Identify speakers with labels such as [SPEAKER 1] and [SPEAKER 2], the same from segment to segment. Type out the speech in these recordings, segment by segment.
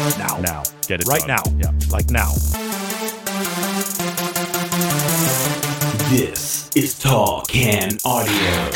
[SPEAKER 1] Now.
[SPEAKER 2] Now. Get it
[SPEAKER 1] Right
[SPEAKER 2] done.
[SPEAKER 1] now.
[SPEAKER 2] Yeah.
[SPEAKER 1] Like now.
[SPEAKER 3] This is Tall Can Audio.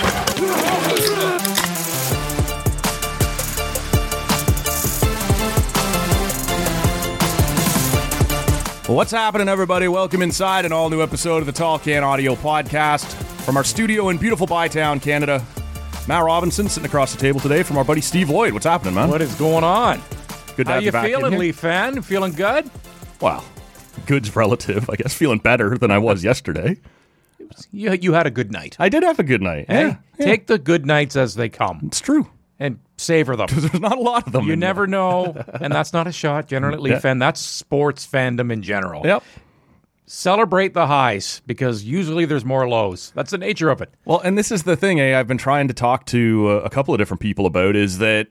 [SPEAKER 2] Well, what's happening, everybody? Welcome inside an all-new episode of the Tall Can Audio podcast from our studio in beautiful Bytown, Canada. Matt Robinson sitting across the table today from our buddy Steve Lloyd. What's happening, man?
[SPEAKER 1] What is going on?
[SPEAKER 2] Good to
[SPEAKER 1] How
[SPEAKER 2] have
[SPEAKER 1] you
[SPEAKER 2] back in
[SPEAKER 1] feeling,
[SPEAKER 2] here.
[SPEAKER 1] Leaf fan? Feeling good?
[SPEAKER 2] Well, good's relative. I guess feeling better than I was yesterday.
[SPEAKER 1] You had a good night.
[SPEAKER 2] I did have a good night.
[SPEAKER 1] Hey,
[SPEAKER 2] Yeah,
[SPEAKER 1] take the good nights as they come
[SPEAKER 2] it's true.
[SPEAKER 1] and savor them.
[SPEAKER 2] There's not a lot of them.
[SPEAKER 1] You
[SPEAKER 2] in there.
[SPEAKER 1] never know, and that's not a shot. Generally, Leaf
[SPEAKER 2] Yeah.
[SPEAKER 1] fan, that's sports fandom in general.
[SPEAKER 2] Yep.
[SPEAKER 1] Celebrate the highs because usually there's more lows. That's the nature of it.
[SPEAKER 2] Well, and this is the thing I've been trying to talk to a couple of different people about is that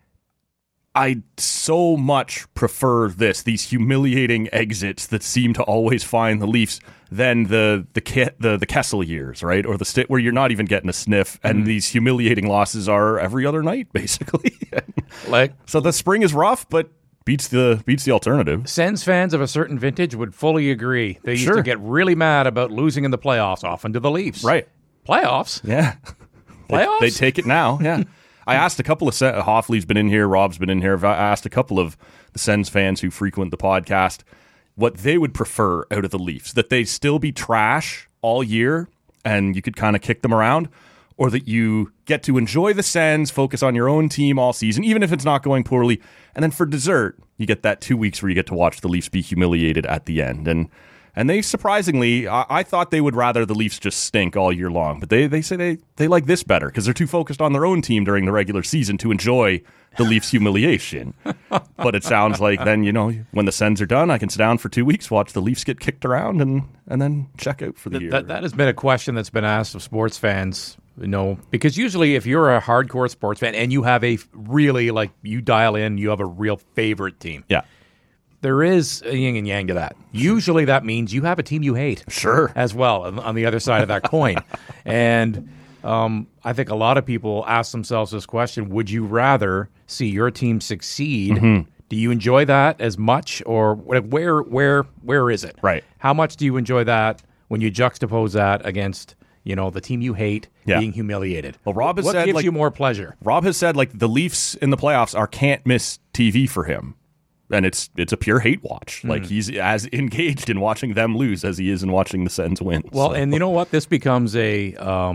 [SPEAKER 2] I so much prefer these humiliating exits that seem to always find the Leafs than the Kessel years, right? Or the where you're not even getting a sniff, and these humiliating losses are every other night, basically.
[SPEAKER 1] Like
[SPEAKER 2] So the spring is rough, but beats the alternative.
[SPEAKER 1] Sens fans of a certain vintage would fully agree. They used
[SPEAKER 2] Sure.
[SPEAKER 1] to get really mad about losing in the playoffs, often to the Leafs.
[SPEAKER 2] Right.
[SPEAKER 1] Playoffs?
[SPEAKER 2] Yeah.
[SPEAKER 1] Playoffs?
[SPEAKER 2] They take it now, yeah. I asked a couple of Hoffley's been in here, Rob's been in here. I asked a couple of the Sens fans who frequent the podcast what they would prefer out of the Leafs, that they still be trash all year and you could kind of kick them around, or that you get to enjoy the Sens, focus on your own team all season, even if it's not going poorly, and then for dessert, you get that 2 weeks where you get to watch the Leafs be humiliated at the end. And they surprisingly, I thought they would rather the Leafs just stink all year long, but they say they like this better because they're too focused on their own team during the regular season to enjoy the Leafs' humiliation. But it sounds like then, when the Sens are done, I can sit down for 2 weeks, watch the Leafs get kicked around, and then check out for the year.
[SPEAKER 1] That has been a question that's been asked of sports fans, because usually if you're a hardcore sports fan and you have a really, you dial in, you have a real favorite team.
[SPEAKER 2] Yeah.
[SPEAKER 1] There is a yin and yang to that. Usually that means you have a team you hate.
[SPEAKER 2] Sure.
[SPEAKER 1] As well, on the other side of that coin. And I think a lot of people ask themselves this question, would you rather see your team succeed?
[SPEAKER 2] Mm-hmm.
[SPEAKER 1] Do you enjoy that as much, or where is it?
[SPEAKER 2] Right.
[SPEAKER 1] How much do you enjoy that when you juxtapose that against, the team you hate being humiliated?
[SPEAKER 2] Well, Rob has
[SPEAKER 1] what
[SPEAKER 2] said,
[SPEAKER 1] gives you more pleasure?
[SPEAKER 2] Rob has said the Leafs in the playoffs are can't miss TV for him. And it's a pure hate watch. He's as engaged in watching them lose as he is in watching the Sens win.
[SPEAKER 1] Well, and you know what? This becomes a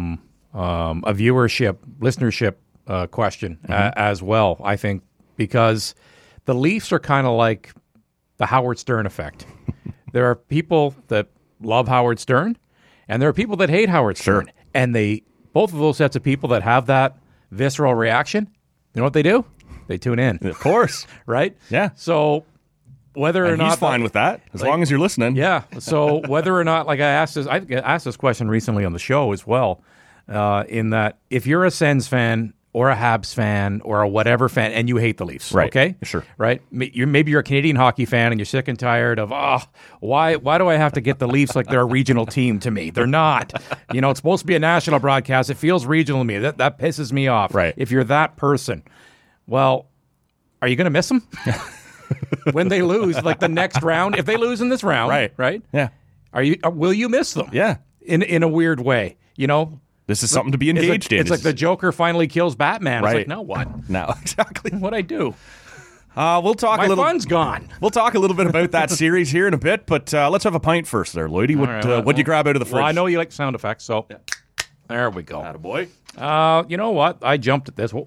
[SPEAKER 1] listenership question as well, I think, because the Leafs are kind of like the Howard Stern effect. There are people that love Howard Stern, and there are people that hate Howard Stern.
[SPEAKER 2] Sure.
[SPEAKER 1] And both of those sets of people that have that visceral reaction, you know what they do? They tune in.
[SPEAKER 2] Of course.
[SPEAKER 1] Right?
[SPEAKER 2] Yeah.
[SPEAKER 1] So whether or
[SPEAKER 2] And
[SPEAKER 1] not
[SPEAKER 2] he's fine with that, as long as you're listening.
[SPEAKER 1] Yeah. So whether or not, I asked this question recently on the show as well, in that if you're a Sens fan or a Habs fan or a whatever fan and you hate the Leafs,
[SPEAKER 2] Right.
[SPEAKER 1] okay?
[SPEAKER 2] Sure.
[SPEAKER 1] Right? Maybe you're a Canadian hockey fan and you're sick and tired of, why do I have to get the Leafs like they're a regional team to me? They're not. It's supposed to be a national broadcast. It feels regional to me. That pisses me off.
[SPEAKER 2] Right.
[SPEAKER 1] If you're that person. Well, are you going to miss them when they lose, the next round? If they lose in this round, right?
[SPEAKER 2] Yeah.
[SPEAKER 1] Will you miss them?
[SPEAKER 2] Yeah.
[SPEAKER 1] In a weird way,
[SPEAKER 2] This is something to be engaged in.
[SPEAKER 1] It's like the Joker finally kills Batman.
[SPEAKER 2] Right.
[SPEAKER 1] It's like, now what?
[SPEAKER 2] Now, exactly.
[SPEAKER 1] What'd I do?
[SPEAKER 2] We'll talk
[SPEAKER 1] My
[SPEAKER 2] a little.
[SPEAKER 1] fun's gone.
[SPEAKER 2] We'll talk a little bit about that series here in a bit, but let's have a pint first, there, Lloydie. What'd you grab out of the fridge?
[SPEAKER 1] Well, I know you like sound effects, so there we go.
[SPEAKER 2] Attaboy.
[SPEAKER 1] You know what? I jumped at this.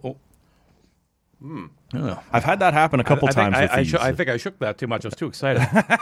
[SPEAKER 2] I've had that happen a couple times with these.
[SPEAKER 1] I think I shook that too much. I was too excited.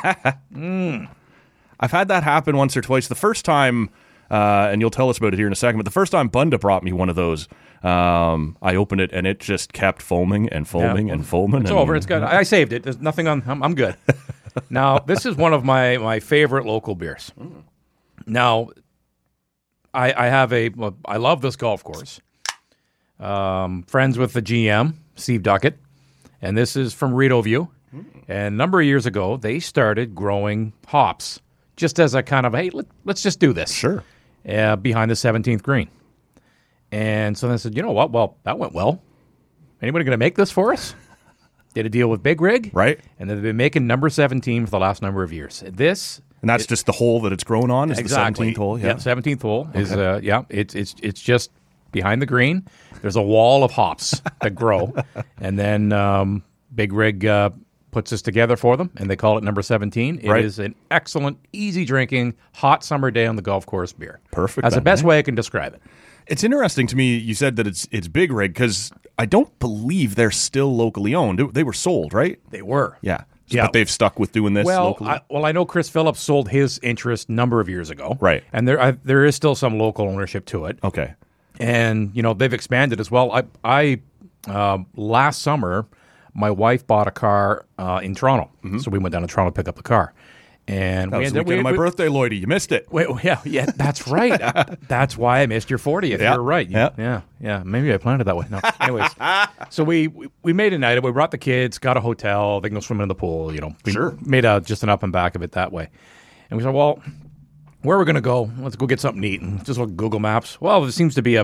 [SPEAKER 2] I've had that happen once or twice. The first time, and you'll tell us about it here in a second, but the first time Bunda brought me one of those, I opened it and it just kept foaming and foaming and foaming.
[SPEAKER 1] It's over. It's good. I saved it. There's nothing on. I'm good. Now, this is one of my favorite local beers. Now, I have I love this golf course. Friends with the GM, Steve Duckett, and this is from Rideau View. And a number of years ago, they started growing hops just as a kind of, hey, let's just do this.
[SPEAKER 2] Sure.
[SPEAKER 1] Behind the 17th green. And so they said, you know what? Well, that went well. Anybody going to make this for us? did a deal with Big Rig,
[SPEAKER 2] Right.
[SPEAKER 1] and they've been making number 17 for the last number of years. This.
[SPEAKER 2] And that's just the hole that it's grown on, is
[SPEAKER 1] Exactly.
[SPEAKER 2] the 17th hole?
[SPEAKER 1] Yeah, 17th hole is it's just behind the green. There's a wall of hops that grow, and then Big Rig puts this together for them, and they call it number 17. It
[SPEAKER 2] Right.
[SPEAKER 1] is an excellent, easy drinking, hot summer day on the golf course beer.
[SPEAKER 2] Perfect
[SPEAKER 1] That's the
[SPEAKER 2] then,
[SPEAKER 1] best
[SPEAKER 2] eh?
[SPEAKER 1] way I can describe it.
[SPEAKER 2] It's interesting to me you said that it's Big Rig, because I don't believe they're still locally owned. They were sold, right?
[SPEAKER 1] They were.
[SPEAKER 2] Yeah.
[SPEAKER 1] Yeah.
[SPEAKER 2] But they've stuck with doing this
[SPEAKER 1] Well,
[SPEAKER 2] locally?
[SPEAKER 1] I know Chris Phillips sold his interest a number of years ago.
[SPEAKER 2] Right.
[SPEAKER 1] And there is still some local ownership to it.
[SPEAKER 2] Okay.
[SPEAKER 1] And, they've expanded as well. I last summer, my wife bought a car in Toronto. So we went down to Toronto to pick up the car. And
[SPEAKER 2] That was
[SPEAKER 1] we
[SPEAKER 2] the weekend of my birthday, Lloydie. You missed it.
[SPEAKER 1] Yeah, that's right. That's why I missed your 40th.
[SPEAKER 2] Yeah,
[SPEAKER 1] You're right.
[SPEAKER 2] yeah.
[SPEAKER 1] Yeah. Maybe I planned it that way. No. Anyways, so we made a night of it. We brought the kids, got a hotel. They can go swimming in the pool. We
[SPEAKER 2] Sure.
[SPEAKER 1] made just an up and back of it that way. And we said, well, where are we going to go? Let's go get something to eat. And just look at Google Maps. Well, there seems to be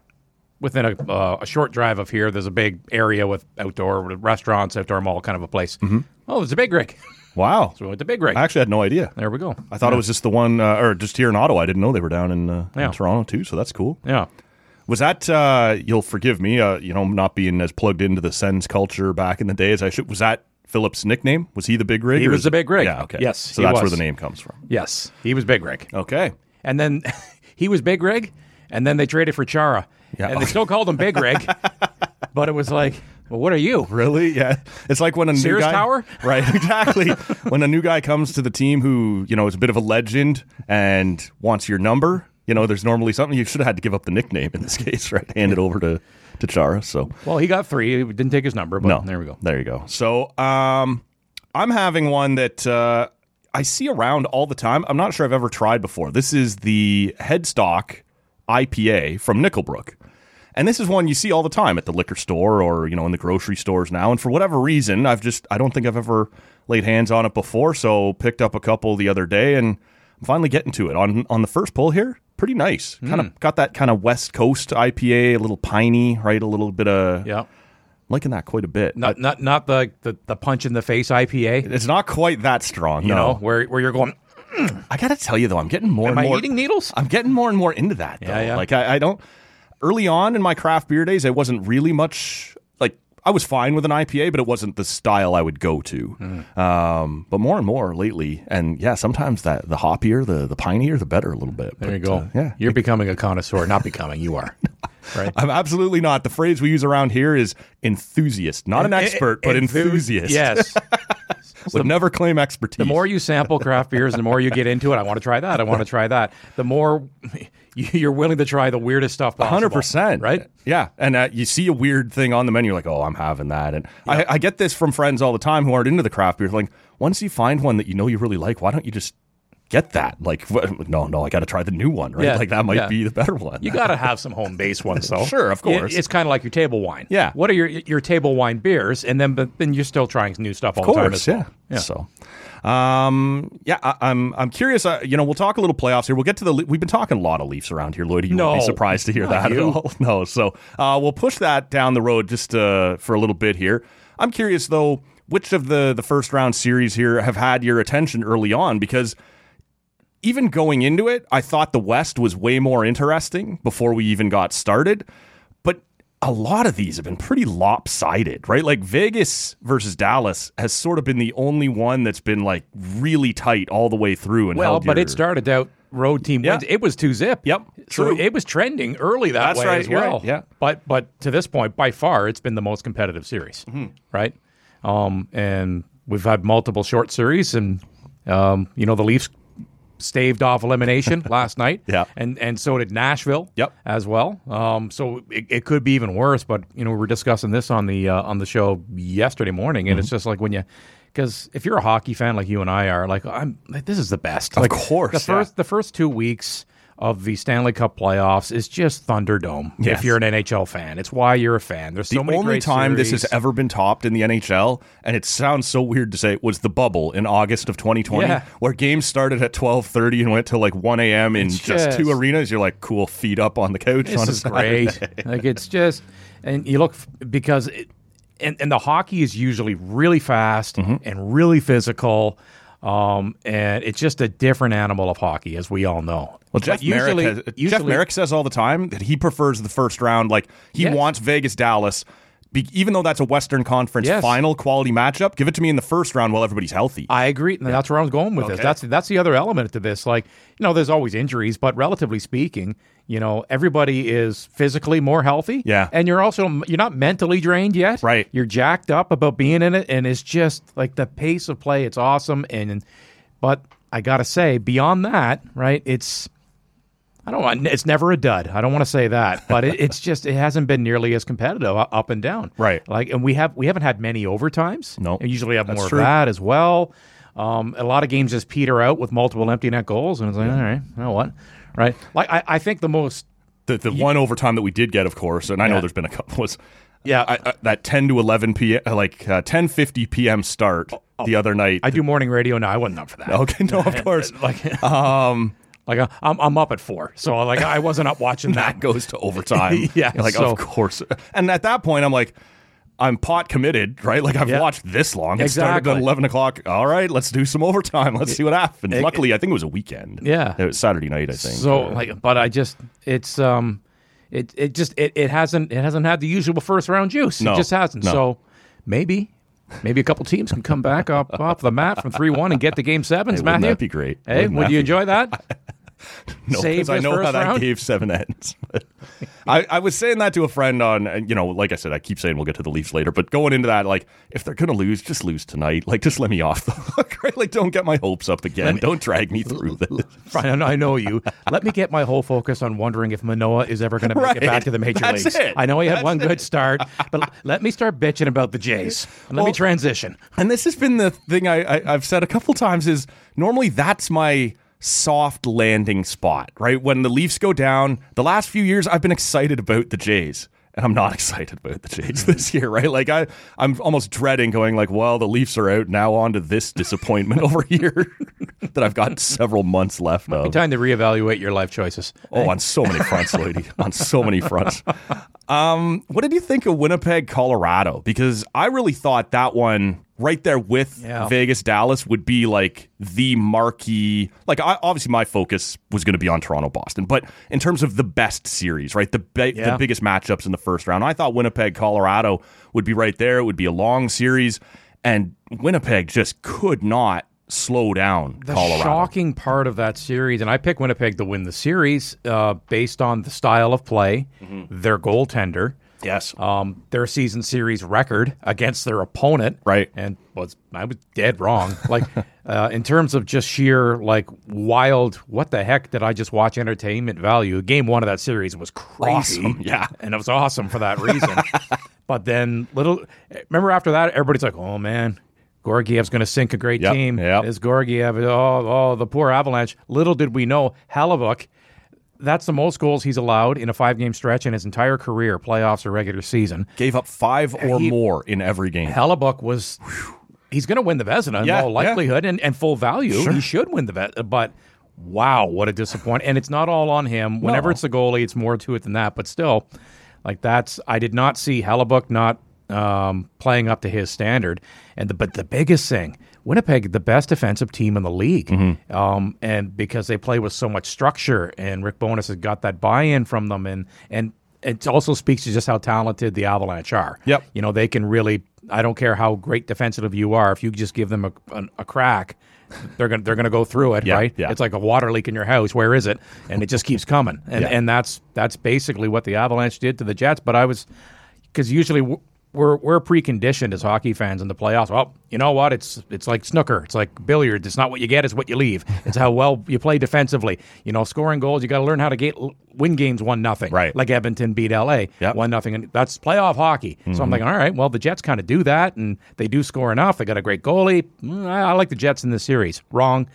[SPEAKER 1] within a short drive of here, there's a big area with outdoor restaurants, outdoor mall kind of a place. Mm-hmm. Oh, there's a Big Rig.
[SPEAKER 2] Wow.
[SPEAKER 1] So we went to Big Rig.
[SPEAKER 2] I actually had no idea.
[SPEAKER 1] There we go.
[SPEAKER 2] I thought it was just the one, or just here in Ottawa. I didn't know they were down in Toronto too, so that's cool.
[SPEAKER 1] Yeah.
[SPEAKER 2] Was that, you'll forgive me, not being as plugged into the Sens culture back in the day as I should, was that Phillips' nickname? Was he the Big Rig?
[SPEAKER 1] He
[SPEAKER 2] or
[SPEAKER 1] was
[SPEAKER 2] is
[SPEAKER 1] the
[SPEAKER 2] it-
[SPEAKER 1] Big Rig.
[SPEAKER 2] Yeah, okay.
[SPEAKER 1] Yes,
[SPEAKER 2] So
[SPEAKER 1] he
[SPEAKER 2] that's where
[SPEAKER 1] was.
[SPEAKER 2] the name comes from.
[SPEAKER 1] Yes. He was Big Rig.
[SPEAKER 2] Okay.
[SPEAKER 1] And then he was Big Rig, and then they traded for Chara.
[SPEAKER 2] Yeah.
[SPEAKER 1] And they still called him Big Rig, but it was like, well, what are you?
[SPEAKER 2] Really? Yeah. It's like when a
[SPEAKER 1] Sears
[SPEAKER 2] new guy...
[SPEAKER 1] Tower?
[SPEAKER 2] Right, exactly. When a new guy comes to the team who, is a bit of a legend and wants your number, there's normally something. You should have had to give up the nickname in this case, right? Hand it over to Chara, so...
[SPEAKER 1] Well, he got 3. He didn't take his number, but
[SPEAKER 2] No.
[SPEAKER 1] there we go.
[SPEAKER 2] There you go. So I'm having one that I see around all the time. I'm not sure I've ever tried before. This is the Headstock IPA from Nickelbrook. And this is one you see all the time at the liquor store or, in the grocery stores now. And for whatever reason, I don't think I've ever laid hands on it before. So picked up a couple the other day and I'm finally getting to it. On the first pull here, pretty nice. Kind of got that kind of West Coast IPA, a little piney, right? A little bit of...
[SPEAKER 1] Yeah.
[SPEAKER 2] Liking that quite a bit.
[SPEAKER 1] Not the punch in the face IPA,
[SPEAKER 2] It's not quite that strong, no.
[SPEAKER 1] where you're going,
[SPEAKER 2] I got to tell you, though, I'm getting more
[SPEAKER 1] am
[SPEAKER 2] and
[SPEAKER 1] I
[SPEAKER 2] more...
[SPEAKER 1] eating needles?
[SPEAKER 2] I'm getting more and more into that, though.
[SPEAKER 1] Yeah.
[SPEAKER 2] Like, I don't... Early on in my craft beer days, I wasn't really much... Like, I was fine with an IPA, but it wasn't the style I would go to. But more and more lately, and yeah, sometimes the hoppier, the pinier, the better a little bit.
[SPEAKER 1] There you
[SPEAKER 2] But,
[SPEAKER 1] go.
[SPEAKER 2] yeah.
[SPEAKER 1] You're becoming a connoisseur. Not becoming, you are. Right?
[SPEAKER 2] I'm absolutely not. The phrase we use around here is enthusiast. Not an expert, but enthusiast.
[SPEAKER 1] Yes.
[SPEAKER 2] Would never claim expertise.
[SPEAKER 1] The more you sample craft beers, the more you get into it. I want to try that. I want to try that. The more you're willing to try the weirdest stuff possible.
[SPEAKER 2] 100%.
[SPEAKER 1] Right?
[SPEAKER 2] Yeah. And you see a weird thing on the menu, you're like, oh, I'm having that. And I get this from friends all the time who aren't into the craft beer. Like, once you find one that you really like, why don't you just get that? Like, no, I got to try the new one, right?
[SPEAKER 1] Yeah,
[SPEAKER 2] Like, that might
[SPEAKER 1] yeah.
[SPEAKER 2] be the better one.
[SPEAKER 1] You got to have some home base ones, though.
[SPEAKER 2] Sure, of course.
[SPEAKER 1] It's kind of like your table wine.
[SPEAKER 2] Yeah.
[SPEAKER 1] What are your table wine beers? And then you're still trying new stuff all
[SPEAKER 2] Of
[SPEAKER 1] the time
[SPEAKER 2] course,
[SPEAKER 1] as well.
[SPEAKER 2] yeah. So, I'm curious. We'll talk a little playoffs here. We'll get to we've been talking a lot of Leafs around here, Lloyd. You won't be
[SPEAKER 1] No.
[SPEAKER 2] surprised to hear
[SPEAKER 1] Not
[SPEAKER 2] that
[SPEAKER 1] you.
[SPEAKER 2] at all. No. So, we'll push that down the road just for a little bit here. I'm curious though, which of the first round series here have had your attention early on? Because even going into it, I thought the West was way more interesting before we even got started. But a lot of these have been pretty lopsided, right? Like Vegas versus Dallas has sort of been the only one that's been like really tight all the way through. And
[SPEAKER 1] Well,
[SPEAKER 2] held
[SPEAKER 1] but
[SPEAKER 2] your-
[SPEAKER 1] it started out road team
[SPEAKER 2] Yeah.
[SPEAKER 1] wins. It was 2-zip.
[SPEAKER 2] Yep,
[SPEAKER 1] So
[SPEAKER 2] true.
[SPEAKER 1] it was trending early that
[SPEAKER 2] That's
[SPEAKER 1] way
[SPEAKER 2] right,
[SPEAKER 1] as
[SPEAKER 2] you're
[SPEAKER 1] well.
[SPEAKER 2] right, yeah.
[SPEAKER 1] But to this point, by far, it's been the most competitive series,
[SPEAKER 2] Mm-hmm.
[SPEAKER 1] right? And we've had multiple short series, and the Leafs staved off elimination last night.
[SPEAKER 2] Yeah.
[SPEAKER 1] And so did Nashville.
[SPEAKER 2] Yep.
[SPEAKER 1] As well. So it could be even worse. But we were discussing this on the show yesterday morning, and it's just like because if you're a hockey fan like you and I are, like this is the best. Of
[SPEAKER 2] course,
[SPEAKER 1] the first 2 weeks of the Stanley Cup playoffs is just Thunderdome.
[SPEAKER 2] Yes.
[SPEAKER 1] If you're an NHL fan, it's why you're a fan. There's so
[SPEAKER 2] the
[SPEAKER 1] many
[SPEAKER 2] only
[SPEAKER 1] great
[SPEAKER 2] time this
[SPEAKER 1] series.
[SPEAKER 2] has ever been topped in the NHL, and it sounds so weird to say, was the bubble in August of 2020,
[SPEAKER 1] Yeah.
[SPEAKER 2] where games started at 12:30 and went till like 1 a.m. in
[SPEAKER 1] It's
[SPEAKER 2] just
[SPEAKER 1] just-
[SPEAKER 2] 2 arenas. You're like, cool, feet up on the couch.
[SPEAKER 1] This
[SPEAKER 2] on a
[SPEAKER 1] is
[SPEAKER 2] Saturday.
[SPEAKER 1] great. Like it's just, and you look because and the hockey is usually really fast and really physical. And it's just a different animal of hockey, as we all know.
[SPEAKER 2] Well, Jeff Merrick says all the time that he prefers the first round. Like, he wants Vegas-Dallas. Even though that's a Western Conference final quality matchup, give it to me in the first round while everybody's healthy.
[SPEAKER 1] I agree. And that's where I was going with this. That's the other element to this. Like, there's always injuries, but relatively speaking, everybody is physically more healthy.
[SPEAKER 2] Yeah.
[SPEAKER 1] And you're not mentally drained yet.
[SPEAKER 2] Right.
[SPEAKER 1] You're jacked up about being in it, and it's just like the pace of play, it's awesome. But I got to say, beyond that, right, it's never a dud. I don't want to say that, but it hasn't been nearly as competitive up and down.
[SPEAKER 2] Right.
[SPEAKER 1] Like, and we haven't had many overtimes.
[SPEAKER 2] No.
[SPEAKER 1] And usually have more of that as well. A lot of games just peter out with multiple empty net goals, and it's like, all right, you know what? Right. Like, I think the most...
[SPEAKER 2] The one overtime that we did get, of course, and I know there's been a couple, was that 10 to 11 p.m., 10:50 p.m. start the other night.
[SPEAKER 1] I do morning radio now. I wasn't up for that.
[SPEAKER 2] Okay, no, of course.
[SPEAKER 1] Like I'm up at 4, so like I wasn't up watching that.
[SPEAKER 2] Goes to overtime. Of course. And at that point, I'm like, I'm pot committed, right? Like, I've watched this long. It started at 11 o'clock. All right, let's do some overtime. Let's see what happens. Luckily, I think it was a weekend.
[SPEAKER 1] Yeah,
[SPEAKER 2] it was Saturday night, I think.
[SPEAKER 1] So but it hasn't had the usual first round juice.
[SPEAKER 2] No,
[SPEAKER 1] it just hasn't.
[SPEAKER 2] No.
[SPEAKER 1] So maybe a couple teams can come back off the mat from 3-1 and get to Game 7s, Matthew.
[SPEAKER 2] That'd be great.
[SPEAKER 1] Hey, would you enjoy that?
[SPEAKER 2] No, because I know how that Game 7 ends. I was saying that to a friend on, like I said, I keep saying we'll get to the Leafs later, but going into that, like, if they're going to lose, just lose tonight. Like, just let me off the hook, right? Like, don't get my hopes up again. Don't drag me through this.
[SPEAKER 1] Fine, I know you. Let me get my whole focus on wondering if Manoah is ever going to make it back to the major leagues.
[SPEAKER 2] It.
[SPEAKER 1] I know he had one good start, but let me start bitching about the Jays. And let me transition.
[SPEAKER 2] And this has been the thing I've said a couple times is normally that's my soft landing spot, right? When the Leafs go down, the last few years I've been excited about the Jays, and I'm not excited about the Jays this year, right? Like, I'm almost dreading going like, well, the Leafs are out, now on to this disappointment over here that I've got several months left of.
[SPEAKER 1] Time to reevaluate your life choices.
[SPEAKER 2] Oh, on so many fronts, lady. On so many fronts. What did you think of Winnipeg, Colorado? Because I really thought that one right there with Vegas, Dallas would be like the marquee. Like, obviously my focus was going to be on Toronto, Boston, but in terms of the best series, right? The biggest matchups in the first round, I thought Winnipeg, Colorado would be right there. It would be a long series, and Winnipeg just could not slow down Colorado.
[SPEAKER 1] The shocking part of that series, and I picked Winnipeg to win the series based on the style of play, their goaltender.
[SPEAKER 2] Yes.
[SPEAKER 1] Their season series record against their opponent.
[SPEAKER 2] Right.
[SPEAKER 1] And I was dead wrong. Like, in terms of just sheer, like, wild, what the heck did I just watch entertainment value? Game 1 of that series was crazy.
[SPEAKER 2] Awesome. Yeah.
[SPEAKER 1] And it was awesome for that reason. But then remember after that, everybody's like, oh, man, Georgiev's going to sink a great team.
[SPEAKER 2] Yep.
[SPEAKER 1] Is Georgiev, the poor Avalanche. Little did we know, Hellebuyck, that's the most goals he's allowed in a 5-game stretch in his entire career, playoffs or regular season.
[SPEAKER 2] Gave up 5 or more in every game.
[SPEAKER 1] Hellebuyck was... He's going to win the Vezina in all likelihood and full value. Sure. He should win the Vezina, but wow, what a disappointment. And it's not all on him. Whenever it's the goalie, it's more to it than that. But still, like, I did not see Hellebuyck not playing up to his standard. But the biggest thing, Winnipeg, the best defensive team in the league. And because they play with so much structure, and Rick Bowness has got that buy-in from them, and it also speaks to just how talented the Avalanche are.
[SPEAKER 2] Yep.
[SPEAKER 1] They can really, I don't care how great defensive you are, if you just give them a crack, they're gonna go through it, right?
[SPEAKER 2] Yeah.
[SPEAKER 1] It's like a water leak in your house. Where is it? And it just keeps coming. And that's basically what the Avalanche did to the Jets. But because usually we're preconditioned as hockey fans in the playoffs. Well, you know what? It's like snooker. It's like billiards. It's not what you get, it's what you leave. It's how well you play defensively. Scoring goals, you got to learn how to win games 1-0.
[SPEAKER 2] Right.
[SPEAKER 1] Like Edmonton beat LA 1-0. And that's playoff hockey. So I'm thinking, all right, well, the Jets kind of do that, and they do score enough. They got a great goalie. I like the Jets in this series. Wrong.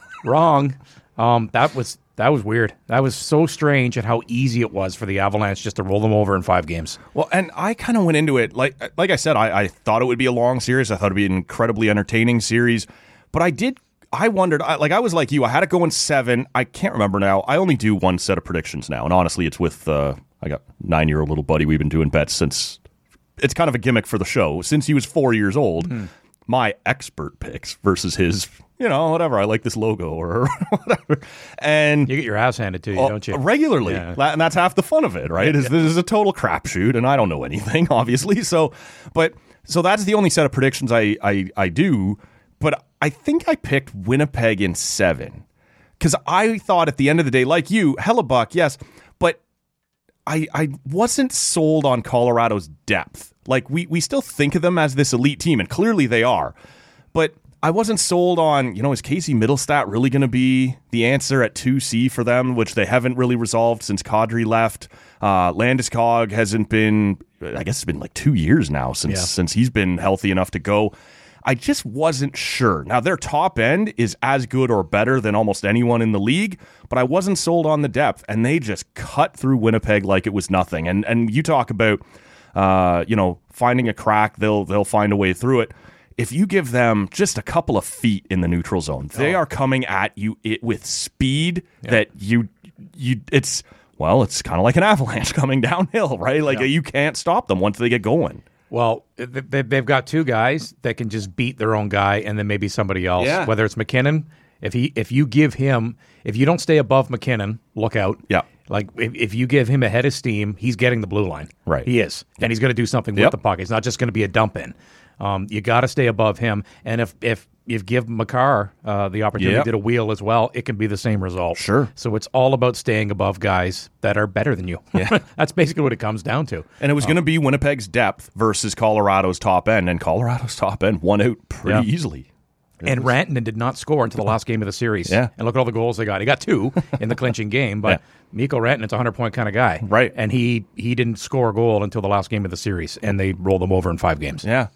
[SPEAKER 1] That was weird. That was so strange at how easy it was for the Avalanche just to roll them over in 5 games.
[SPEAKER 2] Well, and I kind of went into it, like I said, I thought it would be a long series. I thought it would be an incredibly entertaining series. But I wondered, I was like you, I had it going 7. I can't remember now. I only do one set of predictions now. And honestly, it's with, I got 9-year-old little buddy. We've been doing bets since it's kind of a gimmick for the show. Since he was 4 years old, my expert picks versus his, whatever. I like this logo or whatever. And
[SPEAKER 1] You get your ass handed to you, don't you?
[SPEAKER 2] regularly,
[SPEAKER 1] Yeah.
[SPEAKER 2] and that's half the fun of it, right? This is a total crapshoot, and I don't know anything, obviously. So that's the only set of predictions I do. But I think I picked Winnipeg in 7 because I thought at the end of the day, like you, Hellebuck, yes, but I wasn't sold on Colorado's depth. Like we still think of them as this elite team, and clearly they are, but I wasn't sold on, is Casey Middlestat really going to be the answer at 2C for them, which they haven't really resolved since Kadri left. Landeskog hasn't been, I guess it's been like 2 years now since he's been healthy enough to go. I just wasn't sure. Now, their top end is as good or better than almost anyone in the league, but I wasn't sold on the depth, and they just cut through Winnipeg like it was nothing. And you talk about, finding a crack, they'll find a way through it. If you give them just a couple of feet in the neutral zone, they are coming at you with speed that it's kind of like an avalanche coming downhill, right? Like you can't stop them once they get going.
[SPEAKER 1] Well, they've got 2 guys that can just beat their own guy and then maybe somebody else.
[SPEAKER 2] Yeah.
[SPEAKER 1] Whether it's McKinnon, if you don't stay above McKinnon, look out.
[SPEAKER 2] Yeah.
[SPEAKER 1] Like if you give him a head of steam, he's getting the blue line.
[SPEAKER 2] Right.
[SPEAKER 1] He is. And he's going to do something with the puck. It's not just going to be a dump in. You got to stay above him. And if you give Makar the opportunity to wheel as well, it can be the same result.
[SPEAKER 2] Sure.
[SPEAKER 1] So it's all about staying above guys that are better than you.
[SPEAKER 2] Yeah.
[SPEAKER 1] That's basically what it comes down to.
[SPEAKER 2] And it was going to be Winnipeg's depth versus Colorado's top end, and Colorado's top end won out pretty easily.
[SPEAKER 1] And Rantanen did not score until the last game of the series.
[SPEAKER 2] Yeah.
[SPEAKER 1] And look at all the goals they got. He got 2 in the clinching game, but Mikko Rantanen's a 100-point kind of guy.
[SPEAKER 2] Right.
[SPEAKER 1] And he didn't score a goal until the last game of the series, and they rolled him over in 5 games.
[SPEAKER 2] Yeah.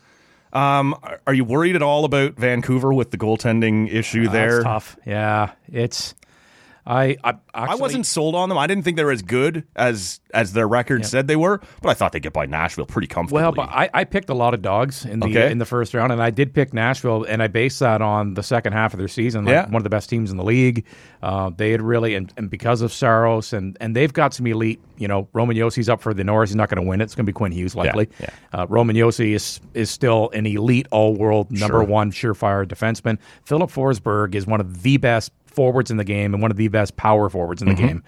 [SPEAKER 2] Are you worried at all about Vancouver with the goaltending issue there?
[SPEAKER 1] That's tough. Yeah. It's... I
[SPEAKER 2] wasn't sold on them. I didn't think they were as good as their record said they were, but I thought they'd get by Nashville pretty comfortably.
[SPEAKER 1] Well, but I picked a lot of dogs in the first round, and I did pick Nashville, and I based that on the second half of their season, one of the best teams in the league. They had really, and because of Saros, and they've got some elite. Roman Yossi's up for the Norris. He's not going to win it. It's going to be Quinn Hughes likely. Roman Yossi is still an elite all-world number 1 surefire defenseman. Philip Forsberg is one of the best forwards in the game and one of the best power forwards in the game.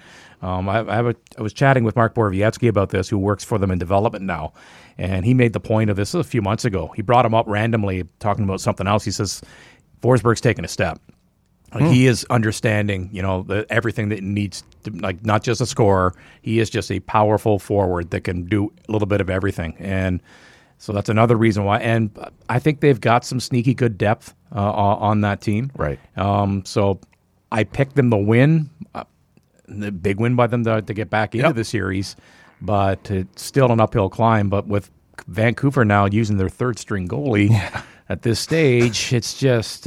[SPEAKER 1] I was chatting with Mark Borowiecki about this, who works for them in development now, and he made the point of this a few months ago. He brought him up randomly talking about something else. He says, Forsberg's taking a step. Like he is understanding, everything that needs to, like, not just a scorer. He is just a powerful forward that can do a little bit of everything. And so that's another reason why. And I think they've got some sneaky good depth on that team.
[SPEAKER 2] Right.
[SPEAKER 1] So I picked them to win, the big win by them to get back into the series, but it's still an uphill climb. But with Vancouver now using their 3rd-string goalie at this stage, it's just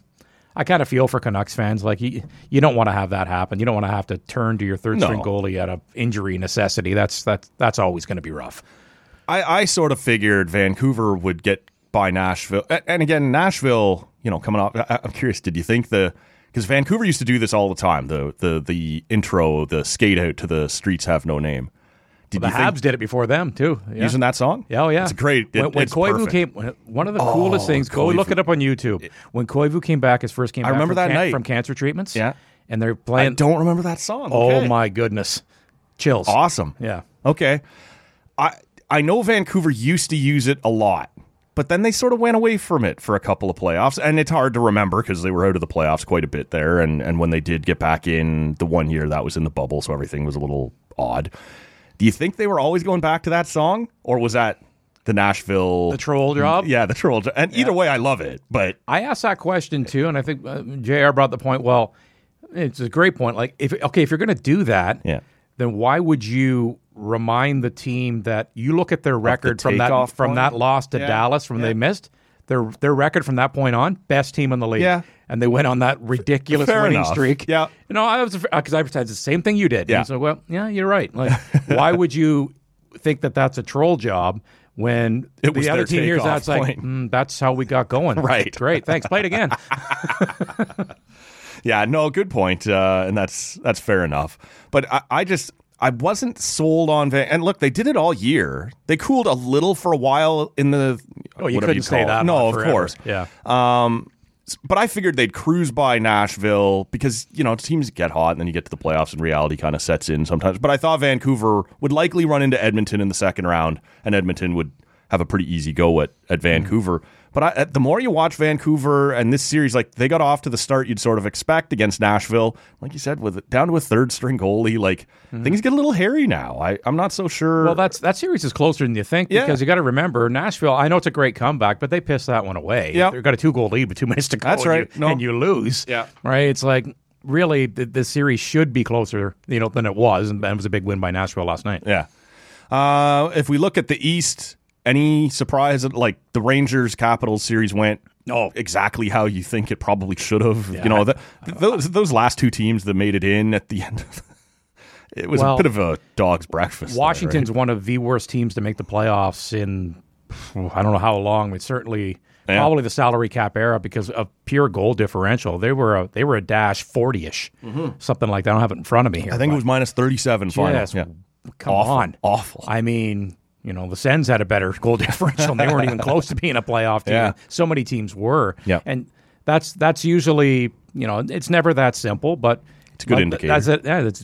[SPEAKER 1] I kind of feel for Canucks fans. Like you don't want to have that happen. You don't want to have to turn to your 3rd-string goalie at an injury necessity. That's always going to be rough.
[SPEAKER 2] I sort of figured Vancouver would get by Nashville, and again, Nashville, coming off. I'm curious. Did you think because Vancouver used to do this all the time, the intro, the skate out to the streets have no name.
[SPEAKER 1] The Habs did it before them too. Yeah.
[SPEAKER 2] Using that song?
[SPEAKER 1] Oh yeah,
[SPEAKER 2] it's great.
[SPEAKER 1] When Koivu came, one of the coolest things. Go look it up on YouTube. When Koivu came back, his first game. I
[SPEAKER 2] remember that night
[SPEAKER 1] from cancer treatments.
[SPEAKER 2] Yeah,
[SPEAKER 1] and they're playing.
[SPEAKER 2] I don't remember that song.
[SPEAKER 1] Oh my goodness, chills.
[SPEAKER 2] Awesome.
[SPEAKER 1] Yeah.
[SPEAKER 2] Okay. I know Vancouver used to use it a lot, but then they sort of went away from it for a couple of playoffs, and it's hard to remember because they were out of the playoffs quite a bit there, and when they did get back in the one year, that was in the bubble, so everything was a little odd. Do you think they were always going back to that song, or was that the Nashville...
[SPEAKER 1] The troll job?
[SPEAKER 2] Yeah, the troll job. And either way, I love it, but...
[SPEAKER 1] I asked that question, too, and I think JR brought the point, well, it's a great point. Like, if you're going to do that, then why would you remind the team that you look at their record from that loss to Dallas from they missed? Their record from that point on, best team in the league. Yeah. And they went on that ridiculous winning streak.
[SPEAKER 2] Yeah.
[SPEAKER 1] I was, because I said the same thing you did.
[SPEAKER 2] Yeah.
[SPEAKER 1] So, well, yeah, you're right. Like, why would you think that that's a troll job when the other team hears that? It's like, that's how we got going.
[SPEAKER 2] Right.
[SPEAKER 1] Great. Thanks. Play it again.
[SPEAKER 2] Yeah, no, good point. And that's fair enough. But I wasn't sold on and look, they did it all year. They cooled a little for a while in the
[SPEAKER 1] you couldn't say that.
[SPEAKER 2] No, of
[SPEAKER 1] forever.
[SPEAKER 2] course.
[SPEAKER 1] Yeah.
[SPEAKER 2] But I figured they'd cruise by Nashville because, teams get hot and then you get to the playoffs and reality kind of sets in sometimes. But I thought Vancouver would likely run into Edmonton in the second round, and Edmonton would have a pretty easy go at Vancouver. But the more you watch Vancouver and this series, like they got off to the start you'd sort of expect against Nashville. Like you said, with down to a third string goalie, like things get a little hairy now. I'm not so sure.
[SPEAKER 1] Well, that series is closer than you think because you got to remember Nashville. I know it's a great comeback, but they pissed that one away.
[SPEAKER 2] Yeah,
[SPEAKER 1] they've got a 2-goal lead with 2 minutes to go.
[SPEAKER 2] That's right.
[SPEAKER 1] And you lose.
[SPEAKER 2] Yeah,
[SPEAKER 1] right. It's like really the series should be closer, than it was, and it was a big win by Nashville last night.
[SPEAKER 2] Yeah. If we look at the East. Any surprise that like the Rangers Capitals series went exactly how you think it probably should have? Yeah. Those last two teams that made it in at the end, it was a bit of a dog's breakfast.
[SPEAKER 1] Washington's one of the worst teams to make the playoffs in I don't know how long. It's certainly probably the salary cap era because of pure goal differential. They were a dash 40-ish, something like that. I don't have it in front of me here.
[SPEAKER 2] I think it was minus 37 final.
[SPEAKER 1] Yes, come on,
[SPEAKER 2] awful.
[SPEAKER 1] I mean. The Sens had a better goal differential, and they weren't even close to being a playoff team.
[SPEAKER 2] Yeah.
[SPEAKER 1] So many teams were.
[SPEAKER 2] Yeah.
[SPEAKER 1] And that's usually, it's never that simple, but
[SPEAKER 2] it's a good indicator.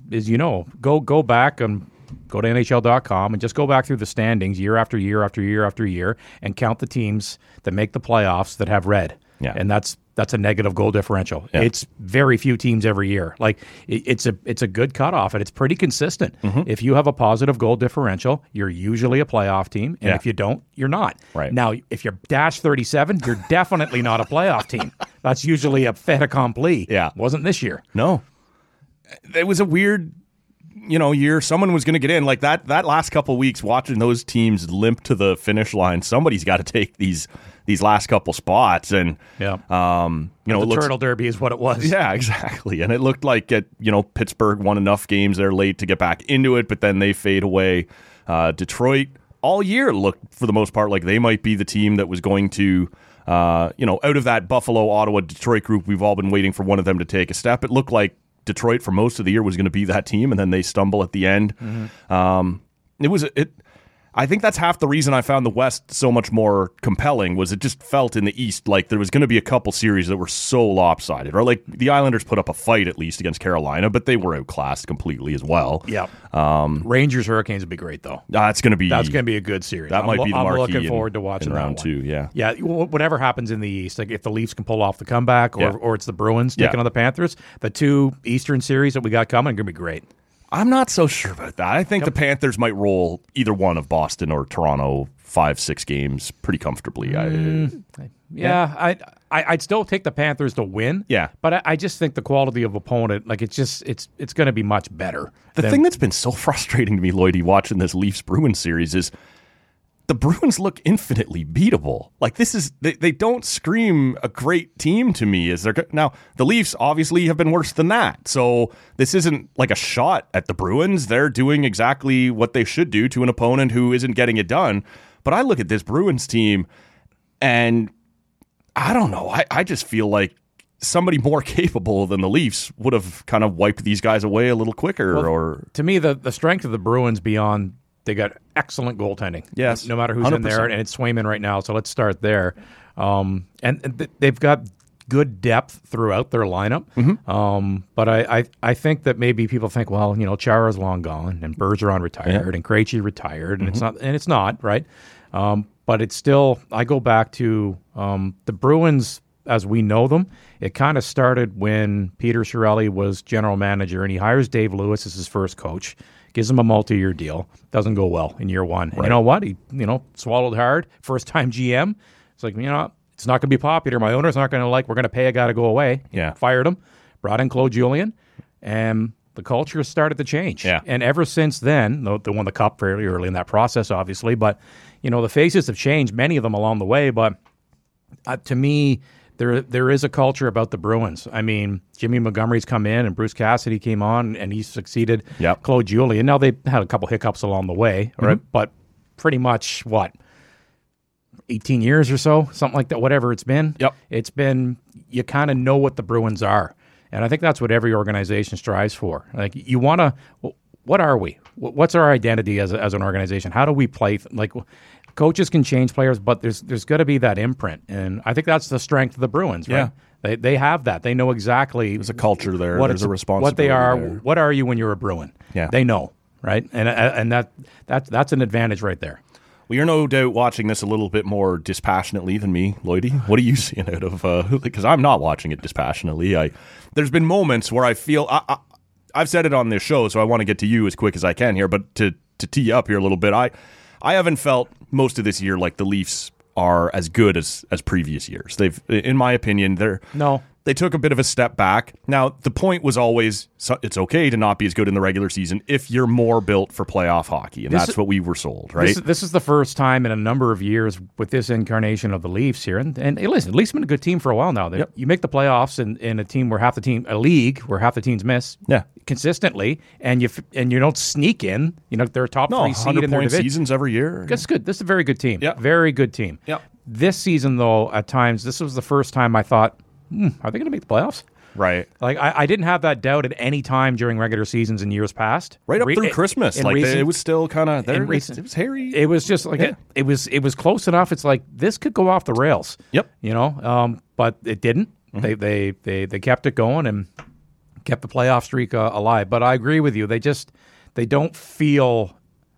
[SPEAKER 1] Go back and go to NHL.com and just go back through the standings year after year after year after year and count the teams that make the playoffs that have red.
[SPEAKER 2] Yeah.
[SPEAKER 1] And that's a negative goal differential.
[SPEAKER 2] Yeah.
[SPEAKER 1] It's very few teams every year. Like it's a good cutoff, and it's pretty consistent. If you have a positive goal differential, you're usually a playoff team, and if you don't, you're not.
[SPEAKER 2] Right.
[SPEAKER 1] Now, if you're dash 37, you're definitely not a playoff team. That's usually a fait accompli.
[SPEAKER 2] Yeah.
[SPEAKER 1] Wasn't this year.
[SPEAKER 2] No. It was a weird year. Someone was going to get in. Like that last couple of weeks, watching those teams limp to the finish line, somebody's got to take these last couple spots. And,
[SPEAKER 1] the
[SPEAKER 2] it
[SPEAKER 1] Turtle Derby is what it was.
[SPEAKER 2] Yeah, exactly. And it looked like Pittsburgh won enough games there late to get back into it, but then they fade away. Detroit all year looked, for the most part, like they might be the team that was going to, out of that Buffalo, Ottawa, Detroit group, we've all been waiting for one of them to take a step. It looked like Detroit for most of the year was going to be that team, and then they stumble at the end. I think that's half the reason I found the West so much more compelling was it just felt in the East like there was going to be a couple series that were so lopsided. Or like the Islanders put up a fight at least against Carolina, but they were outclassed completely as well.
[SPEAKER 1] Yeah. Rangers Hurricanes would be great though.
[SPEAKER 2] That's going to be
[SPEAKER 1] a good series.
[SPEAKER 2] That might be the marquee.
[SPEAKER 1] I'm looking forward to watching
[SPEAKER 2] in round
[SPEAKER 1] that
[SPEAKER 2] two. Yeah.
[SPEAKER 1] Yeah. Whatever happens in the East, like if the Leafs can pull off the comeback or it's the Bruins taking on the Panthers, the two Eastern series that we got coming are going to be great.
[SPEAKER 2] I'm not so sure about that. I think the Panthers might roll either one of Boston or Toronto 5-6 games pretty comfortably.
[SPEAKER 1] I'd still take the Panthers to win.
[SPEAKER 2] Yeah,
[SPEAKER 1] but I just think the quality of opponent, like it's going to be much better.
[SPEAKER 2] The thing that's been so frustrating to me, Lloydie, watching this Leafs Bruins series is the Bruins look infinitely beatable. Like this is they don't scream a great team to me. Now the Leafs obviously have been worse than that, so this isn't like a shot at the Bruins. They're doing exactly what they should do to an opponent who isn't getting it done. But I look at this Bruins team, and I don't know. I just feel like somebody more capable than the Leafs would have kind of wiped these guys away a little quicker.
[SPEAKER 1] To me, the strength of the Bruins beyond. They got excellent goaltending.
[SPEAKER 2] Yes.
[SPEAKER 1] No matter who's
[SPEAKER 2] 100%.
[SPEAKER 1] in there, and it's Swayman right now, so let's start there. And they've got good depth throughout their lineup. But I think that maybe people think, well, Chara's long gone, and Bergeron retired, and Krejci retired, and it's not, right? But it's still, I go back to the Bruins as we know them. It kind of started when Peter Chiarelli was general manager, and he hires Dave Lewis as his first coach. Gives him a multi-year deal. Doesn't go well in year one. Right. You know what? He, swallowed hard. First-time GM. It's like, it's not going to be popular. My owner's not going to we're going to pay a guy to go away.
[SPEAKER 2] Yeah.
[SPEAKER 1] Fired him. Brought in Claude Julien. And the culture started to change.
[SPEAKER 2] Yeah.
[SPEAKER 1] And ever since then, they won the Cup fairly early in that process, obviously. But, the faces have changed, many of them along the way. But to me, there is a culture about the Bruins. I mean, Jimmy Montgomery's come in and Bruce Cassidy came on and he succeeded Claude Julien. Now they had a couple hiccups along the way, right? But pretty much 18 years or so, something like that, whatever it's been.
[SPEAKER 2] Yep.
[SPEAKER 1] It's been, you kind of know what the Bruins are. And I think that's what every organization strives for. Like you want to, what are we? What's our identity as an organization? How do we play? Like, coaches can change players, but there's got to be that imprint, and I think that's the strength of the Bruins. Right? They have that. They know exactly.
[SPEAKER 2] There's a culture there. There's a responsibility.
[SPEAKER 1] What they are.
[SPEAKER 2] There.
[SPEAKER 1] What are you when you're a Bruin?
[SPEAKER 2] Yeah,
[SPEAKER 1] they know, right? And that's an advantage right there.
[SPEAKER 2] Well, you're no doubt watching this a little bit more dispassionately than me, Lloydie. What are you seeing out of? Because I'm not watching it dispassionately. There's been moments where I feel I've said it on this show, so I want to get to you as quick as I can here. But to tee you up here a little bit, I haven't felt most of this year like the Leafs are as good as previous years. They've, in my opinion, they took a bit of a step back. Now, the point was always it's okay to not be as good in the regular season if you're more built for playoff hockey, and that's what we were sold, right?
[SPEAKER 1] This is the first time in a number of years with this incarnation of the Leafs here. And hey, listen, the Leafs have been a good team for a while now.
[SPEAKER 2] Yep.
[SPEAKER 1] You make the playoffs in a team where a league where half the teams miss consistently, and you don't sneak in. They're a top 3 seed in their division.
[SPEAKER 2] Seasons every year.
[SPEAKER 1] That's good. This is a very good team.
[SPEAKER 2] Yep.
[SPEAKER 1] Very good team.
[SPEAKER 2] Yep.
[SPEAKER 1] This season, though, at times, this was the first time I thought, are they going to make the playoffs?
[SPEAKER 2] Right.
[SPEAKER 1] Like, I didn't have that doubt at any time during regular seasons in years past.
[SPEAKER 2] Right up through Christmas. It was still kind of there. It was hairy.
[SPEAKER 1] It was just like, it was close enough. It's like, this could go off the rails.
[SPEAKER 2] Yep.
[SPEAKER 1] But it didn't. Mm-hmm. They kept it going and kept the playoff streak alive. But I agree with you. They don't feel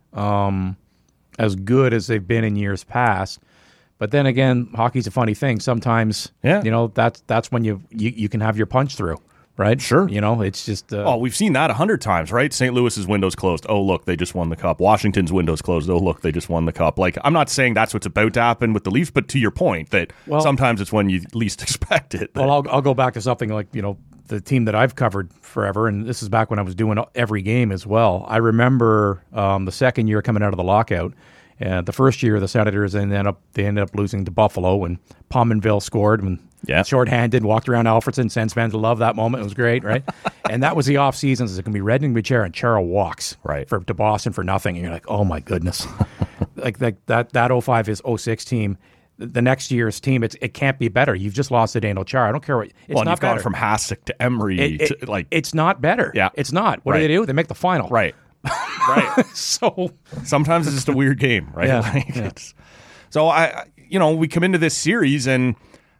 [SPEAKER 1] as good as they've been in years past. But then again, hockey's a funny thing. Sometimes, that's when you can have your punch through, right?
[SPEAKER 2] Sure.
[SPEAKER 1] It's just...
[SPEAKER 2] we've seen that 100 times, right? St. Louis's window's closed. Oh, look, they just won the Cup. Washington's window's closed. Oh, look, they just won the Cup. Like, I'm not saying that's what's about to happen with the Leafs, but to your point, that sometimes it's when you least expect it.
[SPEAKER 1] Well, I'll go back to something like, the team that I've covered forever, and this is back when I was doing every game as well. I remember the second year coming out of the lockout. And the first year, the Senators ended up losing to Buffalo, and Pominville scored when shorthanded, walked around Alfredson. Sens fans loved that moment. It was great, right? And that was the off season. It's going to be Redden Bichara, and Chara walks to Boston for nothing. And you're like, oh my goodness, like that 05 is 06 team. The next year's team, it can't be better. You've just lost to Daniel Chara. I don't care what. It's not
[SPEAKER 2] you've
[SPEAKER 1] better.
[SPEAKER 2] Gone from Hasek to Emery.
[SPEAKER 1] It's not better.
[SPEAKER 2] Yeah,
[SPEAKER 1] it's not. What do? They make the final.
[SPEAKER 2] Right. Right.
[SPEAKER 1] So
[SPEAKER 2] sometimes it's just a weird game, right?
[SPEAKER 1] Yeah.
[SPEAKER 2] So we come into this series and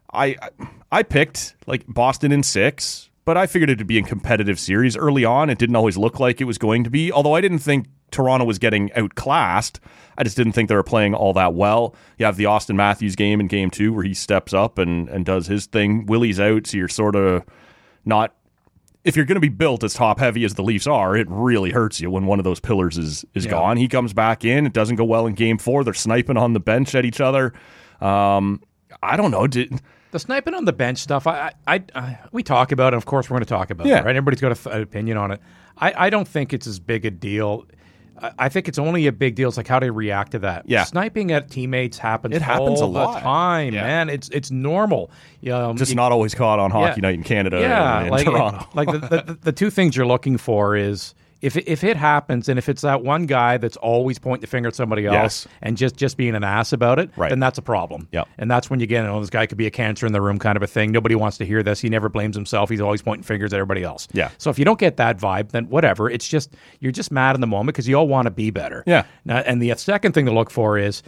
[SPEAKER 2] I picked like Boston in 6, but I figured it'd be a competitive series early on. It didn't always look like it was going to be, although I didn't think Toronto was getting outclassed. I just didn't think they were playing all that well. You have the Austin Matthews game in game 2 where he steps up and does his thing. Willie's out, so you're sort of not. If you're going to be built as top heavy as the Leafs are, it really hurts you when one of those pillars is gone. He comes back in. It doesn't go well in game 4. They're sniping on the bench at each other. I don't know.
[SPEAKER 1] The sniping on the bench stuff, we talk about it. Of course, we're going to talk about it, right? Everybody's got an opinion on it. I don't think it's as big a deal. I think it's only a big deal. It's like how they react to that.
[SPEAKER 2] Yeah.
[SPEAKER 1] Sniping at teammates happens.
[SPEAKER 2] It happens
[SPEAKER 1] all
[SPEAKER 2] a lot.
[SPEAKER 1] The time, man. It's normal.
[SPEAKER 2] Just not always caught on Hockey Night in Canada and Toronto.
[SPEAKER 1] The two things you're looking for is if it happens, and if it's that one guy that's always pointing the finger at somebody else and just being an ass about it, then that's a problem.
[SPEAKER 2] Yep.
[SPEAKER 1] And that's when you get, this guy could be a cancer in the room kind of a thing. Nobody wants to hear this. He never blames himself. He's always pointing fingers at everybody else.
[SPEAKER 2] Yeah.
[SPEAKER 1] So if you don't get that vibe, then whatever. It's just, you're just mad in the moment because you all want to be better.
[SPEAKER 2] Yeah.
[SPEAKER 1] Now, and the second thing to look for is,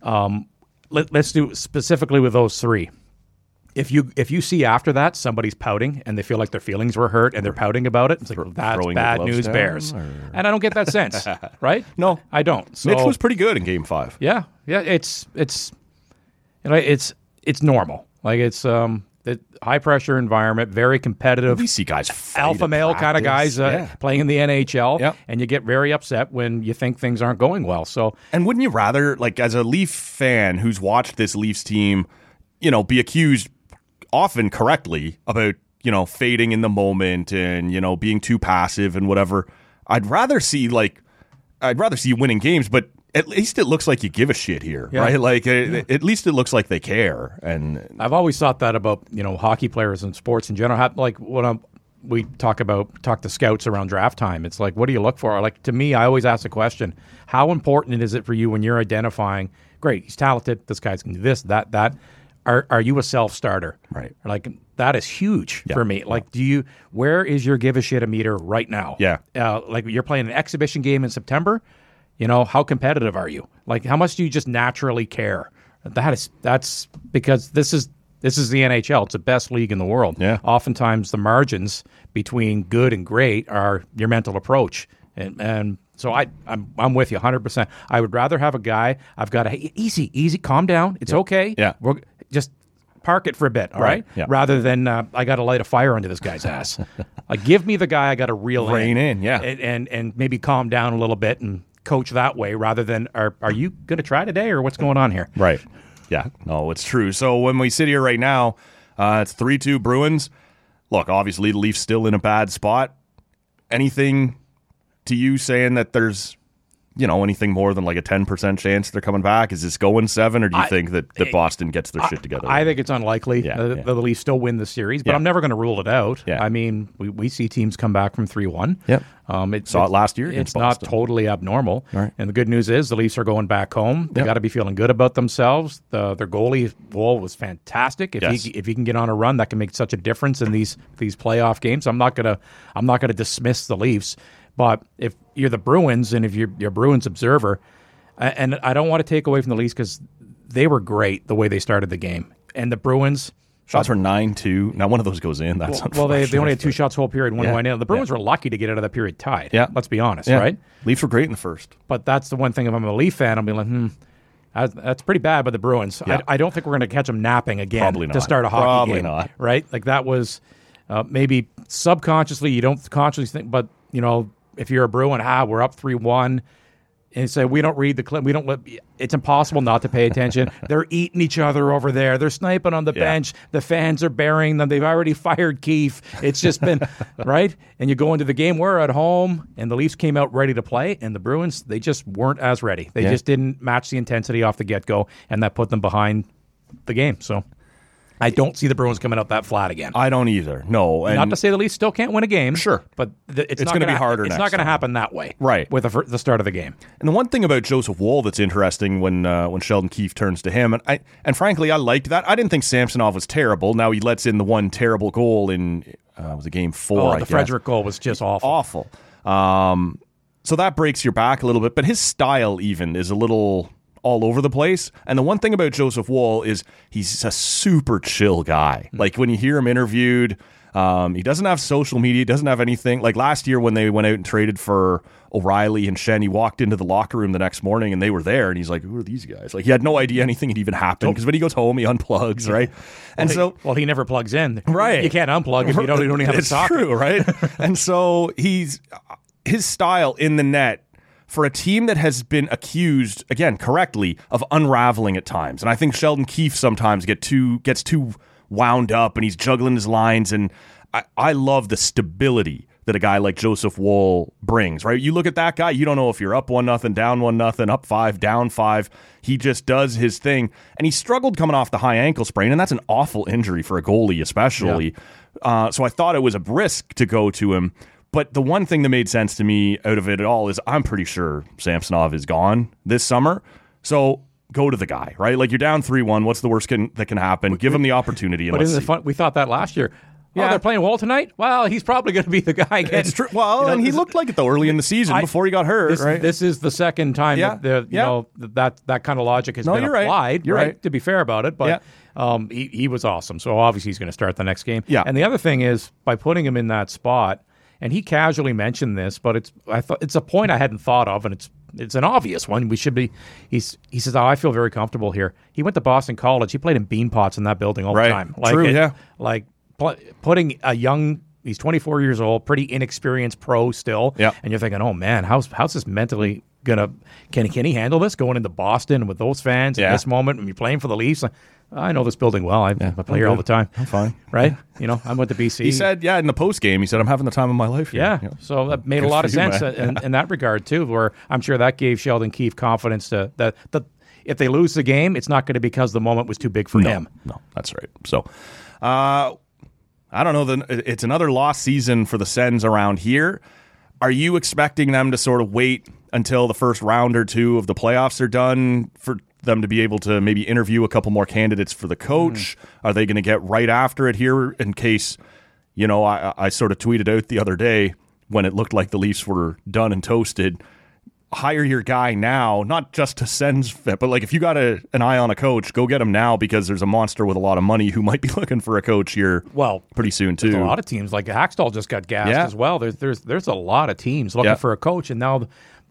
[SPEAKER 1] let's do specifically with those 3. If you see after that somebody's pouting and they feel like their feelings were hurt and they're pouting about it, it's like, that's bad news bears. And I don't get that sense, right?
[SPEAKER 2] No,
[SPEAKER 1] I don't. So,
[SPEAKER 2] Mitch was pretty good in game 5.
[SPEAKER 1] Yeah, it's normal. Like it's the high pressure environment, very competitive.
[SPEAKER 2] We see guys
[SPEAKER 1] alpha male kind of guys playing in the NHL, and you get very upset when you think things aren't going well. So,
[SPEAKER 2] and wouldn't you rather, like as a Leaf fan who's watched this Leafs team, be accused often correctly about, fading in the moment and, being too passive and whatever. I'd rather see you winning games, but at least it looks like you give a shit here, right? Like at least it looks like they care. And
[SPEAKER 1] I've always thought that about, hockey players and sports in general. Like when we talk to scouts around draft time, it's like, what do you look for? Like, to me, I always ask the question, how important is it for you when you're identifying, great, he's talented, this guy's going to do this, that. are you a self-starter?
[SPEAKER 2] Right.
[SPEAKER 1] Like, that is huge for me. Like, where is your give a shit meter right now?
[SPEAKER 2] Yeah.
[SPEAKER 1] Like, you're playing an exhibition game in September. How competitive are you? Like, how much do you just naturally care? That's because this is the NHL. It's the best league in the world.
[SPEAKER 2] Yeah.
[SPEAKER 1] Oftentimes the margins between good and great are your mental approach. And so I'm with you 100%. I would rather have a guy, I've got easy, calm down. It's okay.
[SPEAKER 2] Yeah.
[SPEAKER 1] We're just park it for a bit, all right?
[SPEAKER 2] Yeah.
[SPEAKER 1] Rather than I got to light a fire under this guy's ass. Like, give me the guy I got to reel
[SPEAKER 2] Rein in, yeah.
[SPEAKER 1] And maybe calm down a little bit and coach that way rather than are you going to try today or what's going on here?
[SPEAKER 2] Right. Yeah. No, it's true. So when we sit here right now, it's 3-2 Bruins. Look, obviously the Leafs still in a bad spot. Anything to you saying that there's, anything more than like a 10% chance they're coming back? Is this going 7, or do you think that Boston gets their shit together?
[SPEAKER 1] I think it's unlikely that the Leafs still win the series, but I'm never going to rule it out.
[SPEAKER 2] Yeah.
[SPEAKER 1] I mean, we see teams come back from 3-1.
[SPEAKER 2] Yep. Saw it last year against
[SPEAKER 1] It's not
[SPEAKER 2] Boston.
[SPEAKER 1] Totally abnormal.
[SPEAKER 2] Right.
[SPEAKER 1] And the good news is the Leafs are going back home. They got to be feeling good about themselves. Their goalie Woll was fantastic. If he can get on a run, that can make such a difference in these playoff games. I'm not gonna dismiss the Leafs. But if you're the Bruins and if you're a Bruins observer, and I don't want to take away from the Leafs because they were great the way they started the game. And the Bruins...
[SPEAKER 2] Shots were 9-2. Now one of those goes in. That's
[SPEAKER 1] well, they only had 2 shots whole period, one went in. The Bruins
[SPEAKER 2] Yeah.
[SPEAKER 1] were lucky to get out of that period tied.
[SPEAKER 2] Yeah.
[SPEAKER 1] Let's be honest,
[SPEAKER 2] Yeah.
[SPEAKER 1] right?
[SPEAKER 2] Leafs were great in the first.
[SPEAKER 1] But that's the one thing. If I'm a Leaf fan, I'll be like, that's pretty bad by the Bruins.
[SPEAKER 2] Yeah.
[SPEAKER 1] I don't think we're going to catch them napping again
[SPEAKER 2] Probably not.
[SPEAKER 1] to start a hockey game.
[SPEAKER 2] Probably not.
[SPEAKER 1] Right? Like, that was maybe subconsciously, you don't consciously think, but, if you're a Bruin, we're up 3-1, and say we don't read the clip, it's impossible not to pay attention. They're eating each other over there. They're sniping on the bench. The fans are burying them. They've already fired Keefe. It's just been right. And you go into the game. We're at home, and the Leafs came out ready to play, and the Bruins, they just weren't as ready. They just didn't match the intensity off the get-go, and that put them behind the game. So I don't see the Bruins coming out that flat again.
[SPEAKER 2] I don't either. No. And
[SPEAKER 1] not to say the Leafs still can't win a game.
[SPEAKER 2] Sure.
[SPEAKER 1] But it's
[SPEAKER 2] going to be harder
[SPEAKER 1] It's
[SPEAKER 2] next
[SPEAKER 1] not going to
[SPEAKER 2] time.
[SPEAKER 1] happen that way.
[SPEAKER 2] Right.
[SPEAKER 1] With the start of the game.
[SPEAKER 2] And the one thing about Joseph Woll that's interesting when Sheldon Keefe turns to him, and frankly, I liked that. I didn't think Samsonov was terrible. Now he lets in the one terrible goal in was it game 4?
[SPEAKER 1] The Frederick goal was just awful.
[SPEAKER 2] So that breaks your back a little bit, but his style even is a little all over the place. And the one thing about Joseph Woll is he's a super chill guy. Like, when you hear him interviewed, he doesn't have social media, doesn't have anything. Like last year when they went out and traded for O'Reilly and Shen, he walked into the locker room the next morning and they were there, and he's like, who are these guys? Like, he had no idea anything had even happened, because when he goes home, he unplugs, right? And
[SPEAKER 1] he never plugs in.
[SPEAKER 2] Right.
[SPEAKER 1] You can't unplug if you don't even have a socket.
[SPEAKER 2] It's true, right? And so his style in the net, for a team that has been accused, again, correctly, of unraveling at times. And I think Sheldon Keefe sometimes gets too wound up, and he's juggling his lines. And I love the stability that a guy like Joseph Woll brings, right? You look at that guy, you don't know if you're up 1-0, down 1-0, up 5, down 5. He just does his thing. And he struggled coming off the high ankle sprain, and that's an awful injury for a goalie especially. Yeah. So I thought it was a risk to go to him. But the one thing that made sense to me out of it all is I'm pretty sure Samsonov is gone this summer. So go to the guy, right? Like, you're down 3-1. What's the worst that can happen? Give him the opportunity. And
[SPEAKER 1] But isn't it fun? We thought that last year.
[SPEAKER 2] Yeah.
[SPEAKER 1] Oh, they're playing Woll tonight? Well, he's probably going to be the guy again.
[SPEAKER 2] It's true. Well, and he looked like it, though, early in the season before he got hurt, right?
[SPEAKER 1] This is the second time that kind of logic has been applied.
[SPEAKER 2] Right. You're right.
[SPEAKER 1] To be fair about it. But he was awesome. So obviously he's going to start the next game.
[SPEAKER 2] Yeah.
[SPEAKER 1] And the other thing is, by putting him in that spot, and he casually mentioned this, but it's a point I hadn't thought of, and it's an obvious one. We should be. He says, I feel very comfortable here. He went to Boston College. He played in bean pots in that building all the time.
[SPEAKER 2] True.
[SPEAKER 1] Putting a young, he's 24 years old, pretty inexperienced pro still.
[SPEAKER 2] Yeah.
[SPEAKER 1] And you're thinking, oh man, how's this mentally gonna? Can he handle this going into Boston with those fans at this moment when you're playing for the Leafs? I know this building well. I play here all the time.
[SPEAKER 2] I'm fine.
[SPEAKER 1] Right? I went to BC.
[SPEAKER 2] He said, in the post game, he said, I'm having the time of my life here.
[SPEAKER 1] Yeah. So that made a lot of sense in that regard too, where I'm sure that gave Sheldon Keefe confidence that if they lose the game, it's not going to be because the moment was too big for him.
[SPEAKER 2] No, that's right. So, I don't know. It's another lost season for the Sens around here. Are you expecting them to sort of wait until the first round or two of the playoffs are done them to be able to maybe interview a couple more candidates for the coach? Are they going to get right after it here in case, I sort of tweeted out the other day when it looked like the Leafs were done and toasted, hire your guy now, not just to Sens fit, but like if you got an eye on a coach, go get him now because there's a monster with a lot of money who might be looking for a coach here pretty soon too.
[SPEAKER 1] There's a lot of teams, like Hackstall just got gassed as well. There's a lot of teams looking for a coach, and now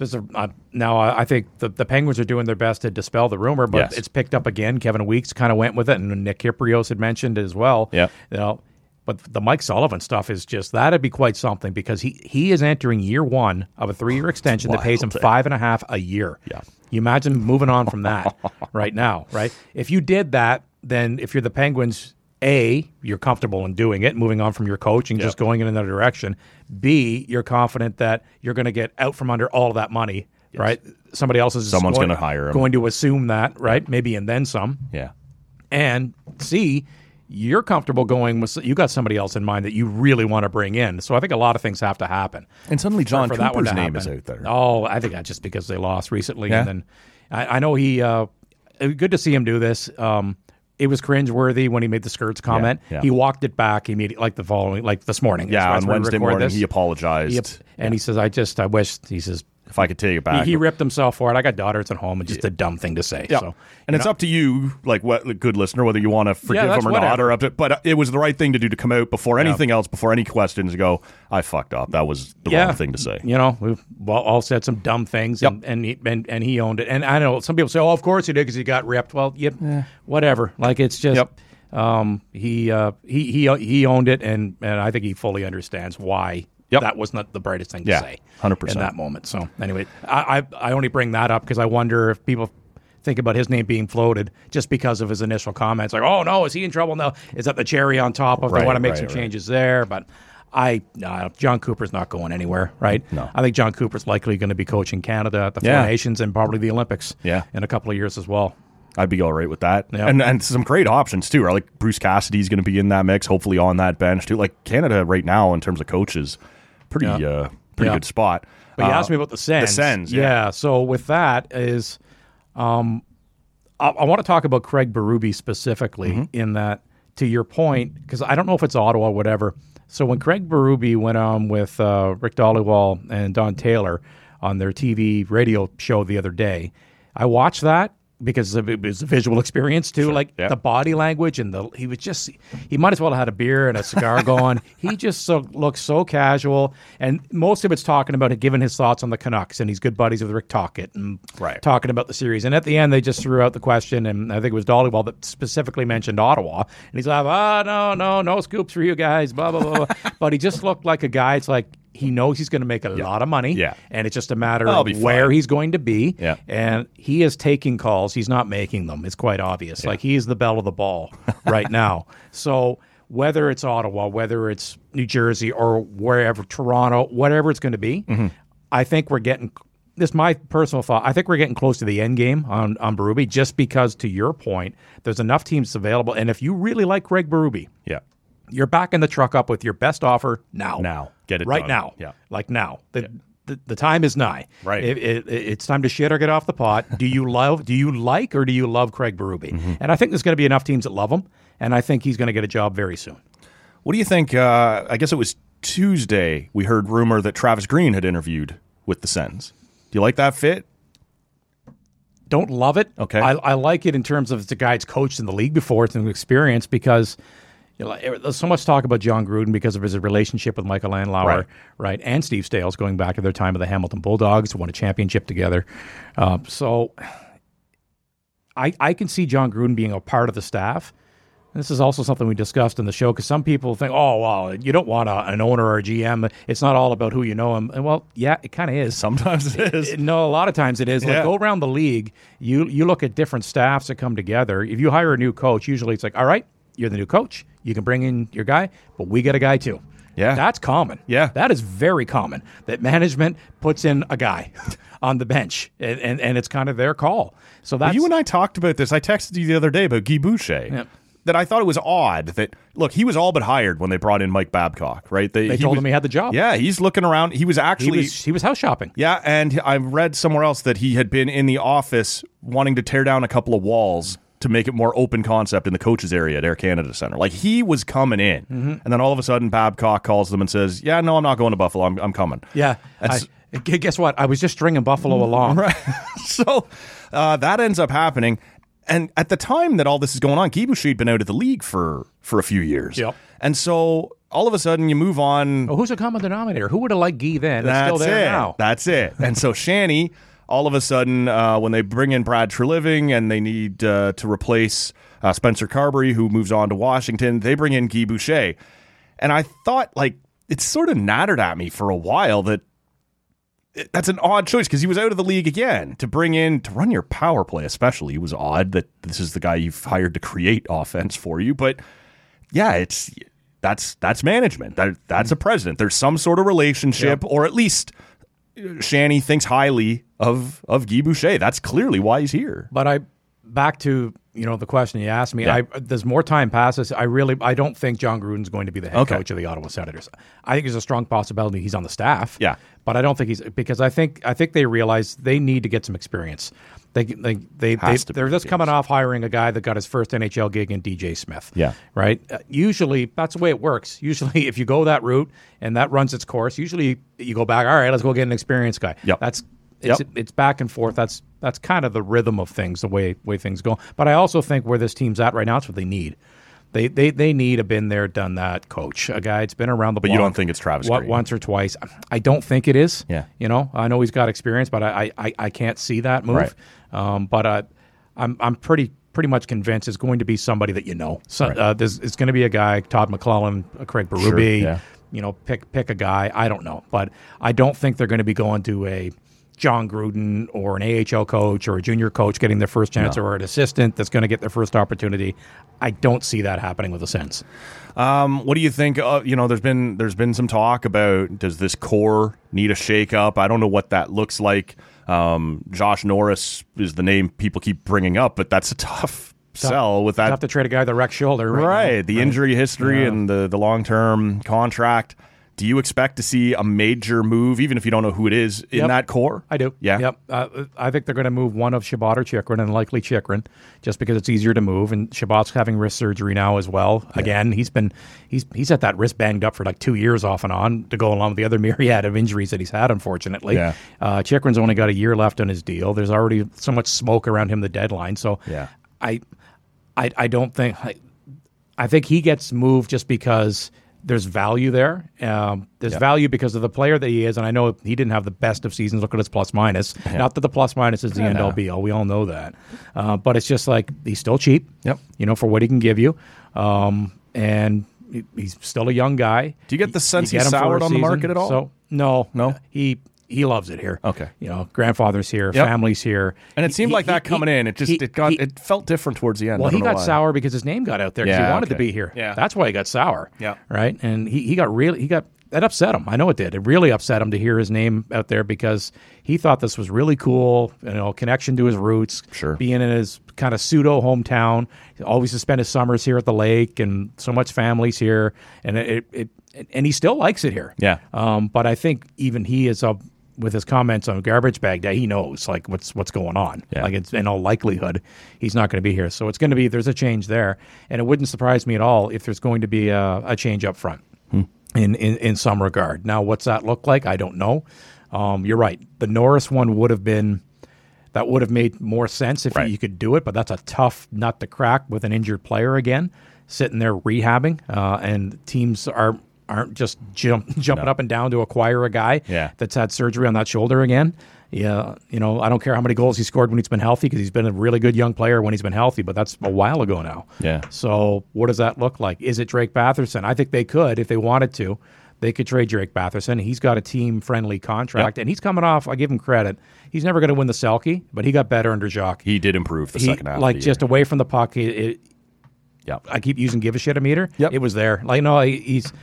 [SPEAKER 1] I think the Penguins are doing their best to dispel the rumor, but it's picked up again. Kevin Weeks kind of went with it, and Nick Kyprios had mentioned it as well.
[SPEAKER 2] Yeah.
[SPEAKER 1] But the Mike Sullivan stuff is just, that'd be quite something because he is entering year one of a 3-year extension that pays him $5.5 a year.
[SPEAKER 2] Yeah.
[SPEAKER 1] You imagine moving on from that right now, right? If you did that, then if you're the Penguins, A, you're comfortable in doing it, moving on from your coach and just going in another direction. B, you're confident that you're going to get out from under all of that money, right? Someone's
[SPEAKER 2] going to hire him.
[SPEAKER 1] Going to assume that, right? Maybe and then some.
[SPEAKER 2] Yeah.
[SPEAKER 1] And C, you're comfortable going with, you got somebody else in mind that you really want to bring in. So I think a lot of things have to happen.
[SPEAKER 2] And suddenly John
[SPEAKER 1] for that one
[SPEAKER 2] Cooper's
[SPEAKER 1] to
[SPEAKER 2] name
[SPEAKER 1] happen.
[SPEAKER 2] is out there.
[SPEAKER 1] Oh, I think that's just because they lost recently.
[SPEAKER 2] Yeah.
[SPEAKER 1] And then I know good to see him do this. It was cringeworthy when he made the skirts comment.
[SPEAKER 2] Yeah.
[SPEAKER 1] He walked it back immediately, like this morning.
[SPEAKER 2] Yeah, on Wednesday morning
[SPEAKER 1] this.
[SPEAKER 2] he apologized.
[SPEAKER 1] And he says, I wish, he says,
[SPEAKER 2] if I could take it back.
[SPEAKER 1] He ripped himself for it. I got daughters at home, and just a dumb thing to say.
[SPEAKER 2] Yeah.
[SPEAKER 1] So,
[SPEAKER 2] and it's up to you, like what good listener, whether you want to forgive him or not, or up to. But it was the right thing to do to come out before anything else, before any questions. Go, I fucked up. That was the wrong thing to say.
[SPEAKER 1] We've all said some dumb things, and he owned it. And I know some people say, "Oh, of course he did because he got ripped." Well, whatever. Like it's just. He owned it, and I think he fully understands why. That was not the brightest thing to say
[SPEAKER 2] 100%
[SPEAKER 1] in that moment. So anyway, I only bring that up because I wonder if people think about his name being floated just because of his initial comments. Like, oh, no, is he in trouble? No. Is that the cherry on top of they want to make some changes there? But John Cooper's not going anywhere, right?
[SPEAKER 2] No.
[SPEAKER 1] I think John Cooper's likely going to be coaching Canada at the Four Nations and probably the Olympics in a couple of years as well.
[SPEAKER 2] I'd be all right with that.
[SPEAKER 1] Yep.
[SPEAKER 2] And some great options, too. Right? Like Bruce Cassidy's going to be in that mix, hopefully on that bench, too. Like Canada right now, in terms of coaches, pretty good spot.
[SPEAKER 1] But you asked me about the Sens.
[SPEAKER 2] The Sens,
[SPEAKER 1] So with that is, I want to talk about Craig Berube specifically in that, to your point, because I don't know if it's Ottawa or whatever. So when Craig Berube went on with Rick Dhaliwal and Don Taylor on their TV radio show the other day, I watched that because it was a visual experience too, the body language and he might as well have had a beer and a cigar going. He just looked so casual, and most of it's talking about giving his thoughts on the Canucks, and he's good buddies with Rick Tocchet and talking about the series. And at the end, they just threw out the question, and I think it was Dhaliwal that specifically mentioned Ottawa, and he's like, no scoops for you guys, blah blah blah. But he just looked like a guy. It's like, he knows he's going to make a lot of money, and it's just a matter of where he's going to be. And he is taking calls. He's not making them. It's quite obvious. Like, he's the belle of the ball right now. So whether it's Ottawa, whether it's New Jersey, or wherever, Toronto, whatever it's going to be, I think we're getting – this is my personal thought. I think we're getting close to the end game on Berube, just because, to your point, there's enough teams available. And if you really like Craig Berube – you're backing the truck up with your best offer now.
[SPEAKER 2] Now. Get it
[SPEAKER 1] right
[SPEAKER 2] done.
[SPEAKER 1] now.
[SPEAKER 2] Yeah.
[SPEAKER 1] Like now. The time is nigh.
[SPEAKER 2] Right.
[SPEAKER 1] It's time to shit or get off the pot. Do you like or do you love Craig Berube? And I think there's going to be enough teams that love him, and I think he's going to get a job very soon.
[SPEAKER 2] What do you think? I guess it was Tuesday we heard rumor that Travis Green had interviewed with the Sens. Do you like that fit?
[SPEAKER 1] Don't love it.
[SPEAKER 2] Okay.
[SPEAKER 1] I like it in terms of it's a guy that's coached in the league before. It's an experience because there's so much talk about John Gruden because of his relationship with Michael Landauer, right? And Steve Stales, going back to their time of the Hamilton Bulldogs, who won a championship together. So I can see John Gruden being a part of the staff. This is also something we discussed in the show, because some people think, oh, well, you don't want an owner or a GM. It's not all about who you know him. And, well, yeah, it kind of is.
[SPEAKER 2] Sometimes it is.
[SPEAKER 1] No, a lot of times it is. Like, go around the league, you look at different staffs that come together. If you hire a new coach, usually it's like, all right, you're the new coach. You can bring in your guy, but we get a guy too.
[SPEAKER 2] Yeah.
[SPEAKER 1] That's common.
[SPEAKER 2] Yeah.
[SPEAKER 1] That is very common, that management puts in a guy on the bench, and it's kind of their call. So that's...
[SPEAKER 2] Well, you and I talked about this. I texted you the other day about Guy Boucher.
[SPEAKER 1] Yeah.
[SPEAKER 2] that I thought it was odd that, look, he was all but hired when they brought in Mike Babcock, right?
[SPEAKER 1] They told him he had the job.
[SPEAKER 2] Yeah, he's looking around. He was actually...
[SPEAKER 1] He was house shopping.
[SPEAKER 2] Yeah, and I read somewhere else that he had been in the office wanting to tear down a couple of walls to make it more open concept in the coaches area at Air Canada Centre. Like, he was coming in. And then all of a sudden, Babcock calls them and says, yeah, no, I'm not going to Buffalo. I'm coming.
[SPEAKER 1] Yeah. Guess what? I was just stringing Buffalo along.
[SPEAKER 2] Right. So that ends up happening. And at the time that all this is going on, Guy Boucher had been out of the league for a few years.
[SPEAKER 1] Yep.
[SPEAKER 2] And so all of a sudden you move on.
[SPEAKER 1] Oh, who's the common denominator? Who would have liked Guy then? That's still there now.
[SPEAKER 2] That's it. And so Shanny, all of a sudden, when they bring in Brad Treliving and they need to replace Spencer Carberry, who moves on to Washington, they bring in Guy Boucher. And I thought, like, it sort of nattered at me for a while that that's an odd choice because he was out of the league again. To bring in, to run your power play especially, it was odd that this is the guy you've hired to create offense for you. But yeah, that's management. That's a president. There's some sort of relationship, or at least Shanny thinks highly of Guy Boucher. That's clearly why he's here.
[SPEAKER 1] But back to the question you asked me. As more time passes, I don't think John Gruden's going to be the head coach of the Ottawa Senators. I think there's a strong possibility he's on the staff.
[SPEAKER 2] Yeah,
[SPEAKER 1] but I don't think because I think they realize they need to get some experience. They're just coming off hiring a guy that got his first NHL gig in DJ Smith.
[SPEAKER 2] Yeah,
[SPEAKER 1] right. Usually that's the way it works. Usually, if you go that route and that runs its course, usually you go back. All right, let's go get an experienced guy.
[SPEAKER 2] Yep.
[SPEAKER 1] It's back and forth. That's kind of the rhythm of things, the way things go. But I also think where this team's at right now, it's what they need. They need a been there, done that coach, a guy that's been around the block.
[SPEAKER 2] But you don't think it's Travis Green?
[SPEAKER 1] Once or twice. I don't think it is.
[SPEAKER 2] Yeah.
[SPEAKER 1] I know he's got experience, but I can't see that move.
[SPEAKER 2] Right.
[SPEAKER 1] But I'm pretty much convinced it's going to be somebody that you know. So it's going to be a guy, Todd McClellan, Craig Berube.
[SPEAKER 2] Sure, yeah.
[SPEAKER 1] Pick a guy. I don't know, but I don't think they're going to be going to a John Gruden or an AHL coach or a junior coach getting their first chance, or an assistant that's going to get their first opportunity. I don't see that happening with the Sens.
[SPEAKER 2] What do you think? There's been some talk about, does this core need a shakeup? I don't know what that looks like. Josh Norris is the name people keep bringing up, but that's a tough sell with that.
[SPEAKER 1] Tough to trade a guy with a wrecked shoulder,
[SPEAKER 2] right? The injury history and the long-term contract. Do you expect to see a major move, even if you don't know who it is, in that core?
[SPEAKER 1] I do.
[SPEAKER 2] Yeah.
[SPEAKER 1] Yep. I think they're going to move one of Shabbat or Chychrun, and likely Chychrun, just because it's easier to move. And Shabbat's having wrist surgery now as well. Yeah. Again, he's had that wrist banged up for like 2 years off and on to go along with the other myriad of injuries that he's had, unfortunately.
[SPEAKER 2] Yeah.
[SPEAKER 1] Chychrun's only got a year left on his deal. There's already so much smoke around him, the deadline. So I don't think I think he gets moved just because there's value there. There's value because of the player that he is, and I know he didn't have the best of seasons. Look at his plus-minus. Yeah. Not that the plus-minus is the end-all, be-all. We all know that. But it's just like he's still cheap, for what he can give you. And he's still a young guy.
[SPEAKER 2] Do you get the sense he's soured on the market at all?
[SPEAKER 1] So, no. He loves it here.
[SPEAKER 2] Okay.
[SPEAKER 1] Grandfather's here, family's here.
[SPEAKER 2] And it seemed like that coming in. It felt different towards the end.
[SPEAKER 1] Well, he got sour because his name got out there because he wanted to be here.
[SPEAKER 2] Yeah.
[SPEAKER 1] That's why he got sour.
[SPEAKER 2] Yeah.
[SPEAKER 1] Right? And that upset him. I know it did. It really upset him to hear his name out there because he thought this was really cool, connection to his roots, being in his kind of pseudo hometown. He always to spend his summers here at the lake, and so much family's here, and and he still likes it here.
[SPEAKER 2] Yeah.
[SPEAKER 1] But I think even he is with his comments on Garbage Bag Day, he knows like what's going on.
[SPEAKER 2] Yeah.
[SPEAKER 1] Like it's in all likelihood he's not going to be here. So it's going to be, there's a change there, and it wouldn't surprise me at all if there's going to be a change up front in some regard. Now, what's that look like? I don't know. You're right. The Norris one would have made more sense if you could do it, but that's a tough nut to crack with an injured player again sitting there rehabbing, and teams aren't just jumping up and down to acquire a guy that's had surgery on that shoulder again. Yeah, I don't care how many goals he scored when he's been healthy, because he's been a really good young player when he's been healthy, but that's a while ago now.
[SPEAKER 2] Yeah.
[SPEAKER 1] So what does that look like? Is it Drake Batherson? I think they could, if they wanted to. They could trade Drake Batherson. He's got a team-friendly contract, and he's coming off, I give him credit, he's never going to win the Selke, but he got better under Jacques.
[SPEAKER 2] He did improve the second half
[SPEAKER 1] like
[SPEAKER 2] of the
[SPEAKER 1] just
[SPEAKER 2] year.
[SPEAKER 1] Away from the puck, I keep using give a shit a meter.
[SPEAKER 2] Yep.
[SPEAKER 1] It was there. Like, no, he's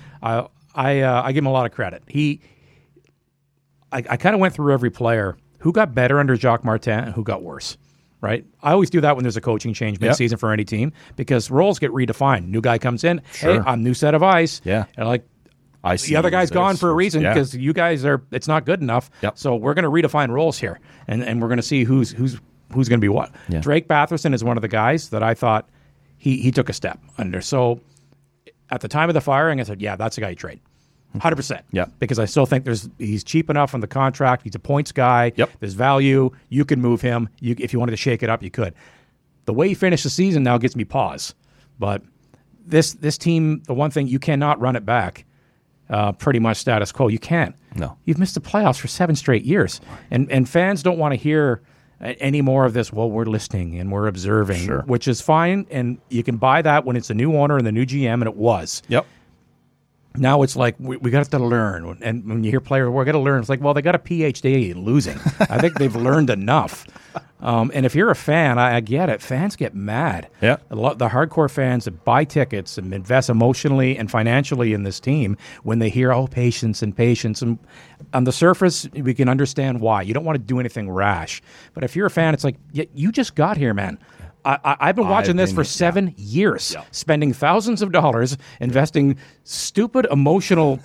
[SPEAKER 1] I give him a lot of credit. I kind of went through every player who got better under Jacques Martin and who got worse. right? I always do that when there's a coaching change midseason for any team because roles get redefined. New guy comes in, hey, I'm new set of eyes.
[SPEAKER 2] Yeah.
[SPEAKER 1] And like,
[SPEAKER 2] I see
[SPEAKER 1] the other guy's gone for a reason
[SPEAKER 2] Yeah.
[SPEAKER 1] because you guys it's not good enough.
[SPEAKER 2] Yep.
[SPEAKER 1] So we're going to redefine roles here, and we're going to see who's going to be what.
[SPEAKER 2] Yeah.
[SPEAKER 1] Drake Batherson is one of the guys that I thought he took a step under. So at the time of the firing, I said, yeah, that's a guy you trade. 100%.
[SPEAKER 2] Yeah.
[SPEAKER 1] Because I still think he's cheap enough on the contract. He's a points guy.
[SPEAKER 2] Yep.
[SPEAKER 1] There's value. You can move him. If you wanted to shake it up, you could. The way he finished the season now gives me pause. But this team, the one thing, you cannot run it back. Pretty much status quo. You can't.
[SPEAKER 2] No.
[SPEAKER 1] You've missed the playoffs for 7 straight years. And fans don't want to hear any more of this, well, we're listening and we're observing,
[SPEAKER 2] Sure.
[SPEAKER 1] which is fine. And you can buy that when it's a new owner and the new GM, and it was.
[SPEAKER 2] Yep.
[SPEAKER 1] Now it's like, we got to learn. And when you hear players, we're going to learn, it's like, well, they got a PhD in losing. I think they've learned enough. And if you're a fan, I get it. Fans get mad.
[SPEAKER 2] Yeah.
[SPEAKER 1] The hardcore fans that buy tickets and invest emotionally and financially in this team, when they hear, patience. And on the surface, we can understand why. You don't want to do anything rash. But if you're a fan, it's like, you just got here, man. I've been watching this for 7 years, spending thousands of dollars, investing stupid emotional,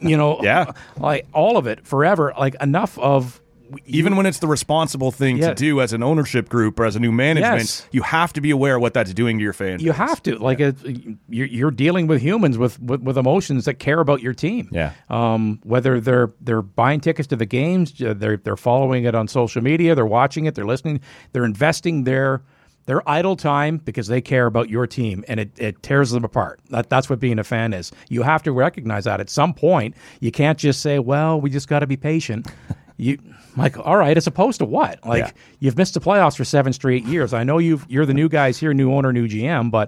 [SPEAKER 1] like all of it forever, like enough of...
[SPEAKER 2] Even when it's the responsible thing to do as an ownership group or as a new management, you have to be aware of what that's doing to your fan base.
[SPEAKER 1] You have to. Like, you're dealing with humans with emotions that care about your team.
[SPEAKER 2] Yeah.
[SPEAKER 1] Whether they're buying tickets to the games, they're following it on social media, they're watching it, they're listening, they're investing their idle time because they care about your team, and it tears them apart. That's what being a fan is. You have to recognize that at some point. You can't just say, well, we just got to be patient. Like, all right, as opposed to what? Like, you've missed the playoffs for 7 straight years. I know you're the new guys here, new owner, new GM, but,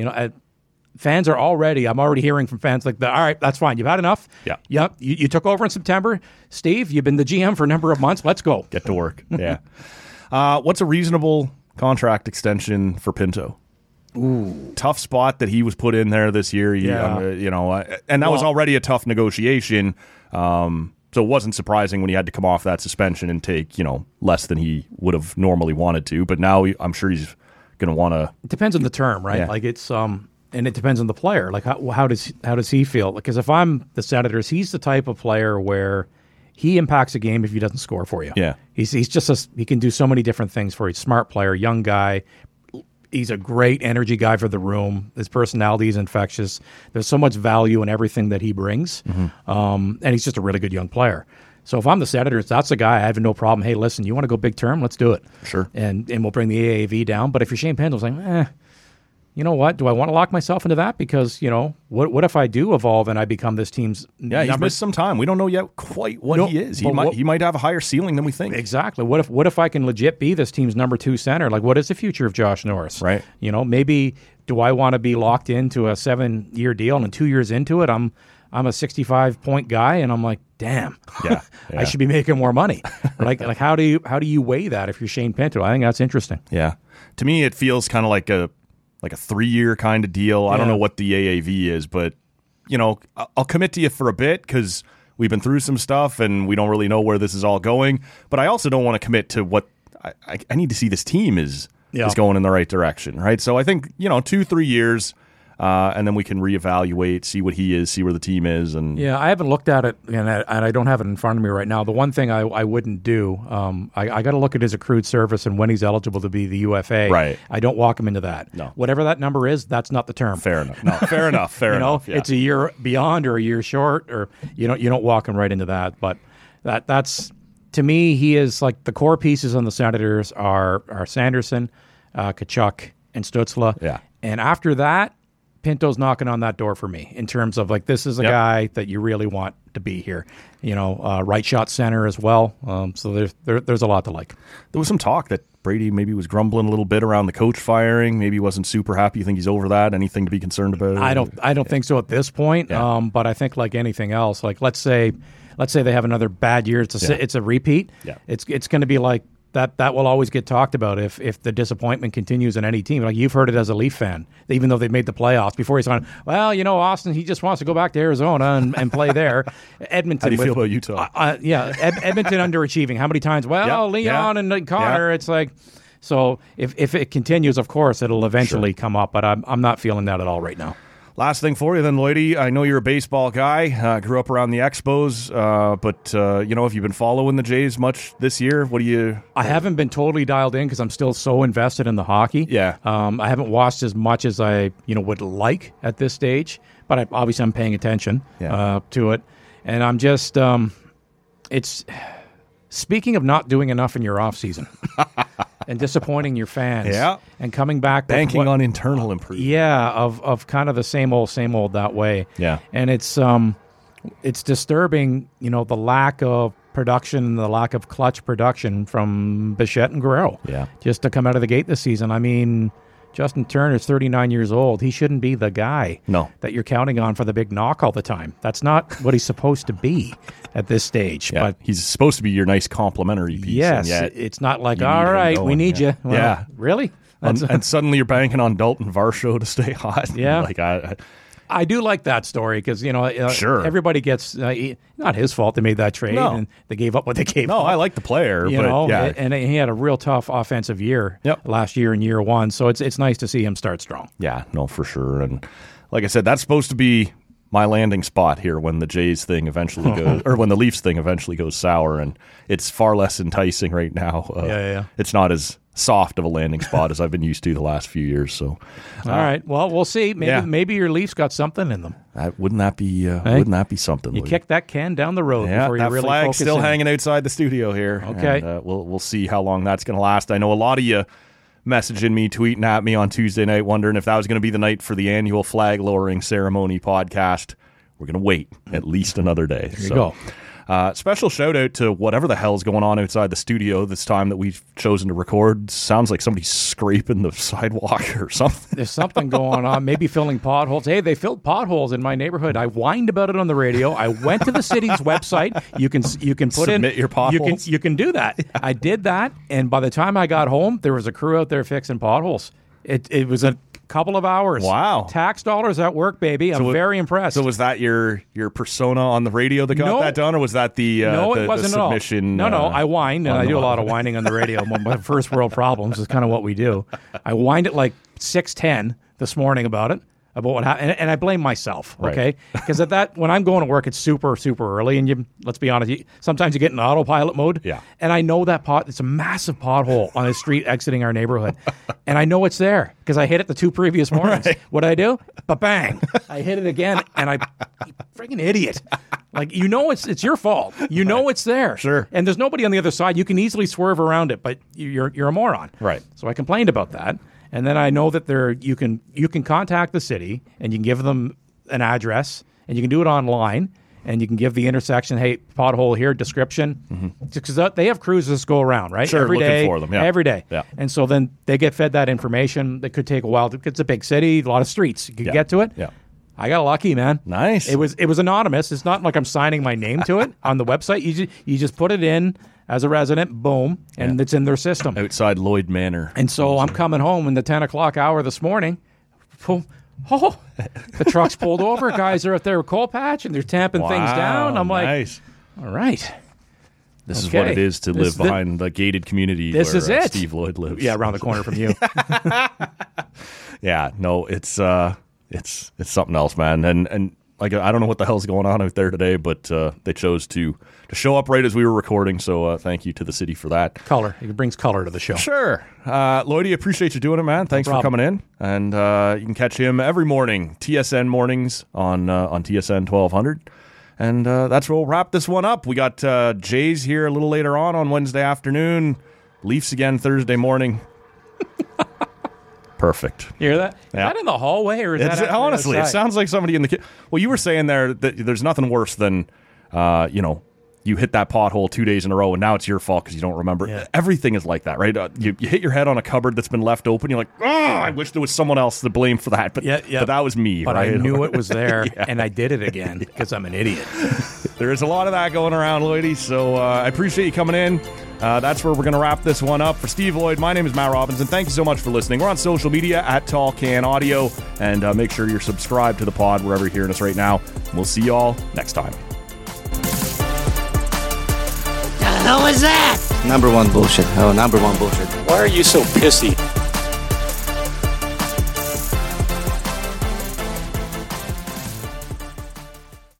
[SPEAKER 1] fans are I'm already hearing from fans like, all right, that's fine. You've had enough.
[SPEAKER 2] Yeah.
[SPEAKER 1] Yep. You took over in September. Steve, you've been the GM for a number of months. Let's go.
[SPEAKER 2] Get to work. Yeah. What's a reasonable contract extension for Pinto?
[SPEAKER 1] Ooh.
[SPEAKER 2] Tough spot that he was put in there this year. And that was already a tough negotiation. So it wasn't surprising when he had to come off that suspension and take, less than he would have normally wanted to. But now I'm sure he's going to want to.
[SPEAKER 1] It depends on the term, right?
[SPEAKER 2] Yeah.
[SPEAKER 1] Like it's and it depends on the player. Like how does he feel? Because if I'm the Senators, he's the type of player where he impacts a game if he doesn't score for you.
[SPEAKER 2] Yeah.
[SPEAKER 1] He's just he can do so many different things for you. Smart player, young guy. He's a great energy guy for the room. His personality is infectious. There's so much value in everything that he brings. And he's just a really good young player. So if I'm the Senators, that's the guy I have no problem. Hey, listen, you want to go big term? Let's do it.
[SPEAKER 2] Sure.
[SPEAKER 1] And we'll bring the AAV down. But if you're Shane Pinto, it's like, you know what? Do I want to lock myself into that? Because, what if I do evolve and I become this team's
[SPEAKER 2] he's missed some time. We don't know yet quite what he is. He might have a higher ceiling than we think.
[SPEAKER 1] Exactly. What if I can legit be this team's number 2 center? Like, what is the future of Josh Norris?
[SPEAKER 2] Right.
[SPEAKER 1] Maybe do I want to be locked into a 7-year deal and 2 years into it, I'm a 65-point guy and I'm like, damn, I should be making more money. like how do you weigh that if you're Shane Pinto? I think that's interesting.
[SPEAKER 2] Yeah. To me, it feels kind of like a 3-year kind of deal. I don't know what the AAV is, but, I'll commit to you for a bit because we've been through some stuff and we don't really know where this is all going. But I also don't want to commit to what I need to see this team is going in the right direction, right? So I think, 2-3 years, and then we can reevaluate, see what he is, see where the team is. And
[SPEAKER 1] I haven't looked at it, and I don't have it in front of me right now. The one thing I wouldn't do, I got to look at his accrued service and when he's eligible to be the UFA.
[SPEAKER 2] Right.
[SPEAKER 1] I don't walk him into that.
[SPEAKER 2] No.
[SPEAKER 1] Whatever that number is, that's not the term.
[SPEAKER 2] Fair enough. No, fair enough. Fair enough. Yeah.
[SPEAKER 1] It's a year beyond or a year short, or you don't walk him right into that. But that's to me, he is like the core pieces on the Senators are Sanderson, Tkachuk, and Stützle.
[SPEAKER 2] Yeah.
[SPEAKER 1] And after that, Pinto's knocking on that door for me in terms of like, this is a guy that you really want to be here, right shot center as well. So there's a lot to like.
[SPEAKER 2] There was some talk that Brady maybe was grumbling a little bit around the coach firing. Maybe he wasn't super happy. You think he's over that? Anything to be concerned about?
[SPEAKER 1] I don't think so at this point.
[SPEAKER 2] Yeah.
[SPEAKER 1] But I think like anything else, like let's say they have another bad year. It's a repeat.
[SPEAKER 2] Yeah.
[SPEAKER 1] It's going to be like, that will always get talked about if the disappointment continues in any team. Like you've heard it as a Leaf fan, even though they've made the playoffs. Before he's gone, well, Austin, he just wants to go back to Arizona and play there. Edmonton.
[SPEAKER 2] How do you feel about Utah?
[SPEAKER 1] Edmonton underachieving. How many times? Well, Leon and Connor.
[SPEAKER 2] Yeah.
[SPEAKER 1] It's like, So if it continues, of course, it'll eventually come up. But I'm not feeling that at all right now.
[SPEAKER 2] Last thing for you then, Lloydie. I know you're a baseball guy. Grew up around the Expos, but have you been following the Jays much this year? What do you?
[SPEAKER 1] I haven't been totally dialed in because I'm still so invested in the hockey.
[SPEAKER 2] Yeah.
[SPEAKER 1] I haven't watched as much as I would like at this stage, but obviously I'm paying attention to it, and I'm just it's. Speaking of not doing enough in your off season and disappointing your fans, and coming back
[SPEAKER 2] banking on internal improvement,
[SPEAKER 1] of kind of the same old that way, and it's disturbing, the lack of production, the lack of clutch production from Bichette and Guerrero, just to come out of the gate this season. I mean, Justin Turner's 39 years old. He shouldn't be the guy that you're counting on for the big knock all the time. That's not what he's supposed to be at this stage.
[SPEAKER 2] Yeah,
[SPEAKER 1] but
[SPEAKER 2] he's supposed to be your nice complimentary piece.
[SPEAKER 1] Yes, it's not like, all right, we need you. Well, really?
[SPEAKER 2] And suddenly you're banking on Dalton Varsho to stay hot.
[SPEAKER 1] Yeah.
[SPEAKER 2] Like
[SPEAKER 1] I do like that story because,
[SPEAKER 2] sure,
[SPEAKER 1] everybody gets, not his fault they made that trade and they gave up what they gave up.
[SPEAKER 2] No, I like the player.
[SPEAKER 1] And he had a real tough offensive year last year in year one. So it's nice to see him start strong.
[SPEAKER 2] Yeah, no, for sure. And like I said, that's supposed to be my landing spot here when the Jays thing eventually goes, or when the Leafs thing eventually goes sour, and it's far less enticing right now. It's not as soft of a landing spot as I've been used to the last few years. So,
[SPEAKER 1] all right, well, we'll see. Maybe your Leafs got something in them.
[SPEAKER 2] Wouldn't that be something?
[SPEAKER 1] You kick that can down the road before you really
[SPEAKER 2] flag's
[SPEAKER 1] focus
[SPEAKER 2] still
[SPEAKER 1] in.
[SPEAKER 2] hanging outside the studio here.
[SPEAKER 1] Okay,
[SPEAKER 2] and, we'll see how long that's going to last. I know a lot of you messaging me, tweeting at me on Tuesday night, wondering if that was going to be the night for the annual flag lowering ceremony podcast. We're going to wait at least another day.
[SPEAKER 1] There you go.
[SPEAKER 2] Special shout out to whatever the hell's going on outside the studio this time that we've chosen to record. Sounds like somebody's scraping the sidewalk or something.
[SPEAKER 1] There's something going on, maybe filling potholes. Hey, they filled potholes in my neighborhood. I whined about it on the radio. I went to the city's website. You can put
[SPEAKER 2] submit your potholes.
[SPEAKER 1] You can do that. I did that, and by the time I got home, there was a crew out there fixing potholes. It was a couple of hours.
[SPEAKER 2] Wow.
[SPEAKER 1] Tax dollars at work, baby. I'm very impressed.
[SPEAKER 2] So was that your persona on the radio that got that done, or was that the
[SPEAKER 1] it wasn't
[SPEAKER 2] the submission?
[SPEAKER 1] At all. No, I whined, and I do a lot of whining on the radio. My first world problems is kind of what we do. I whined at like 6:10 this morning about what happened, and I blame myself, okay? Because when I'm going to work, it's super, super early, and let's be honest, sometimes you get in autopilot mode, and I know that it's a massive pothole on a street exiting our neighborhood, and I know it's there because I hit it the two previous mornings. What I do? Ba-bang! I hit it again, and freaking idiot. Like, it's your fault. It's there.
[SPEAKER 2] Sure.
[SPEAKER 1] And there's nobody on the other side. You can easily swerve around it, but you're a moron.
[SPEAKER 2] Right.
[SPEAKER 1] So I complained about that. And then I know that you can contact the city and you can give them an address and you can do it online and you can give the intersection, hey, pothole here, description. Because they have crews that go around, right?
[SPEAKER 2] Sure,
[SPEAKER 1] every day,
[SPEAKER 2] looking for them,
[SPEAKER 1] every day.
[SPEAKER 2] Yeah.
[SPEAKER 1] And so then they get fed that information. It could take a while. It's a big city, a lot of streets. You can get to it.
[SPEAKER 2] Yeah.
[SPEAKER 1] I got lucky, man.
[SPEAKER 2] Nice.
[SPEAKER 1] It was anonymous. It's not like I'm signing my name to it on the website. You just put it in as a resident, boom, and it's in their system.
[SPEAKER 2] Outside Lloyd Manor.
[SPEAKER 1] And so I'm coming home in the 10 o'clock hour this morning. The truck's pulled over. Guys are out there with coal patch, and they're tamping things down. I'm like,
[SPEAKER 2] nice.
[SPEAKER 1] All right.
[SPEAKER 2] This is what it is to live behind the gated community
[SPEAKER 1] this
[SPEAKER 2] where
[SPEAKER 1] is it.
[SPEAKER 2] Steve Lloyd lives.
[SPEAKER 1] Yeah, around the corner from you.
[SPEAKER 2] Yeah, no, it's something else, man. And like, I don't know what the hell's going on out there today, but they chose to show up right as we were recording. So thank you to the city for that.
[SPEAKER 1] Color. It brings color to the show.
[SPEAKER 2] Sure. Lloydie, appreciate you doing it, man. Thanks for coming in. And you can catch him every morning, TSN mornings on TSN 1200. And that's where we'll wrap this one up. We got Jays here a little later on Wednesday afternoon. Leafs again Thursday morning. Perfect.
[SPEAKER 1] You hear that? Is that in the hallway or is that
[SPEAKER 2] honestly? It
[SPEAKER 1] outside?
[SPEAKER 2] sounds like somebody in the. Well, you were saying there that there's nothing worse than, you hit that pothole 2 days in a row and now it's your fault because you don't remember.
[SPEAKER 1] Yeah.
[SPEAKER 2] Everything is like that, right? You hit your head on a cupboard that's been left open. You're like, oh, I wish there was someone else to blame for that. But, but that was me.
[SPEAKER 1] But
[SPEAKER 2] right?
[SPEAKER 1] I knew it was there and I did it again because I'm an idiot.
[SPEAKER 2] There is a lot of that going around, Lloydie. So I appreciate you coming in. That's where we're going to wrap this one up. For Steve Lloyd, my name is Matt Robinson. Thank you so much for listening. We're on social media at Tall Can Audio. And make sure you're subscribed to the pod wherever you're hearing us right now. We'll see y'all next time.
[SPEAKER 4] hell was that? Number one bullshit. Oh, number one bullshit.
[SPEAKER 5] Why are you so pissy?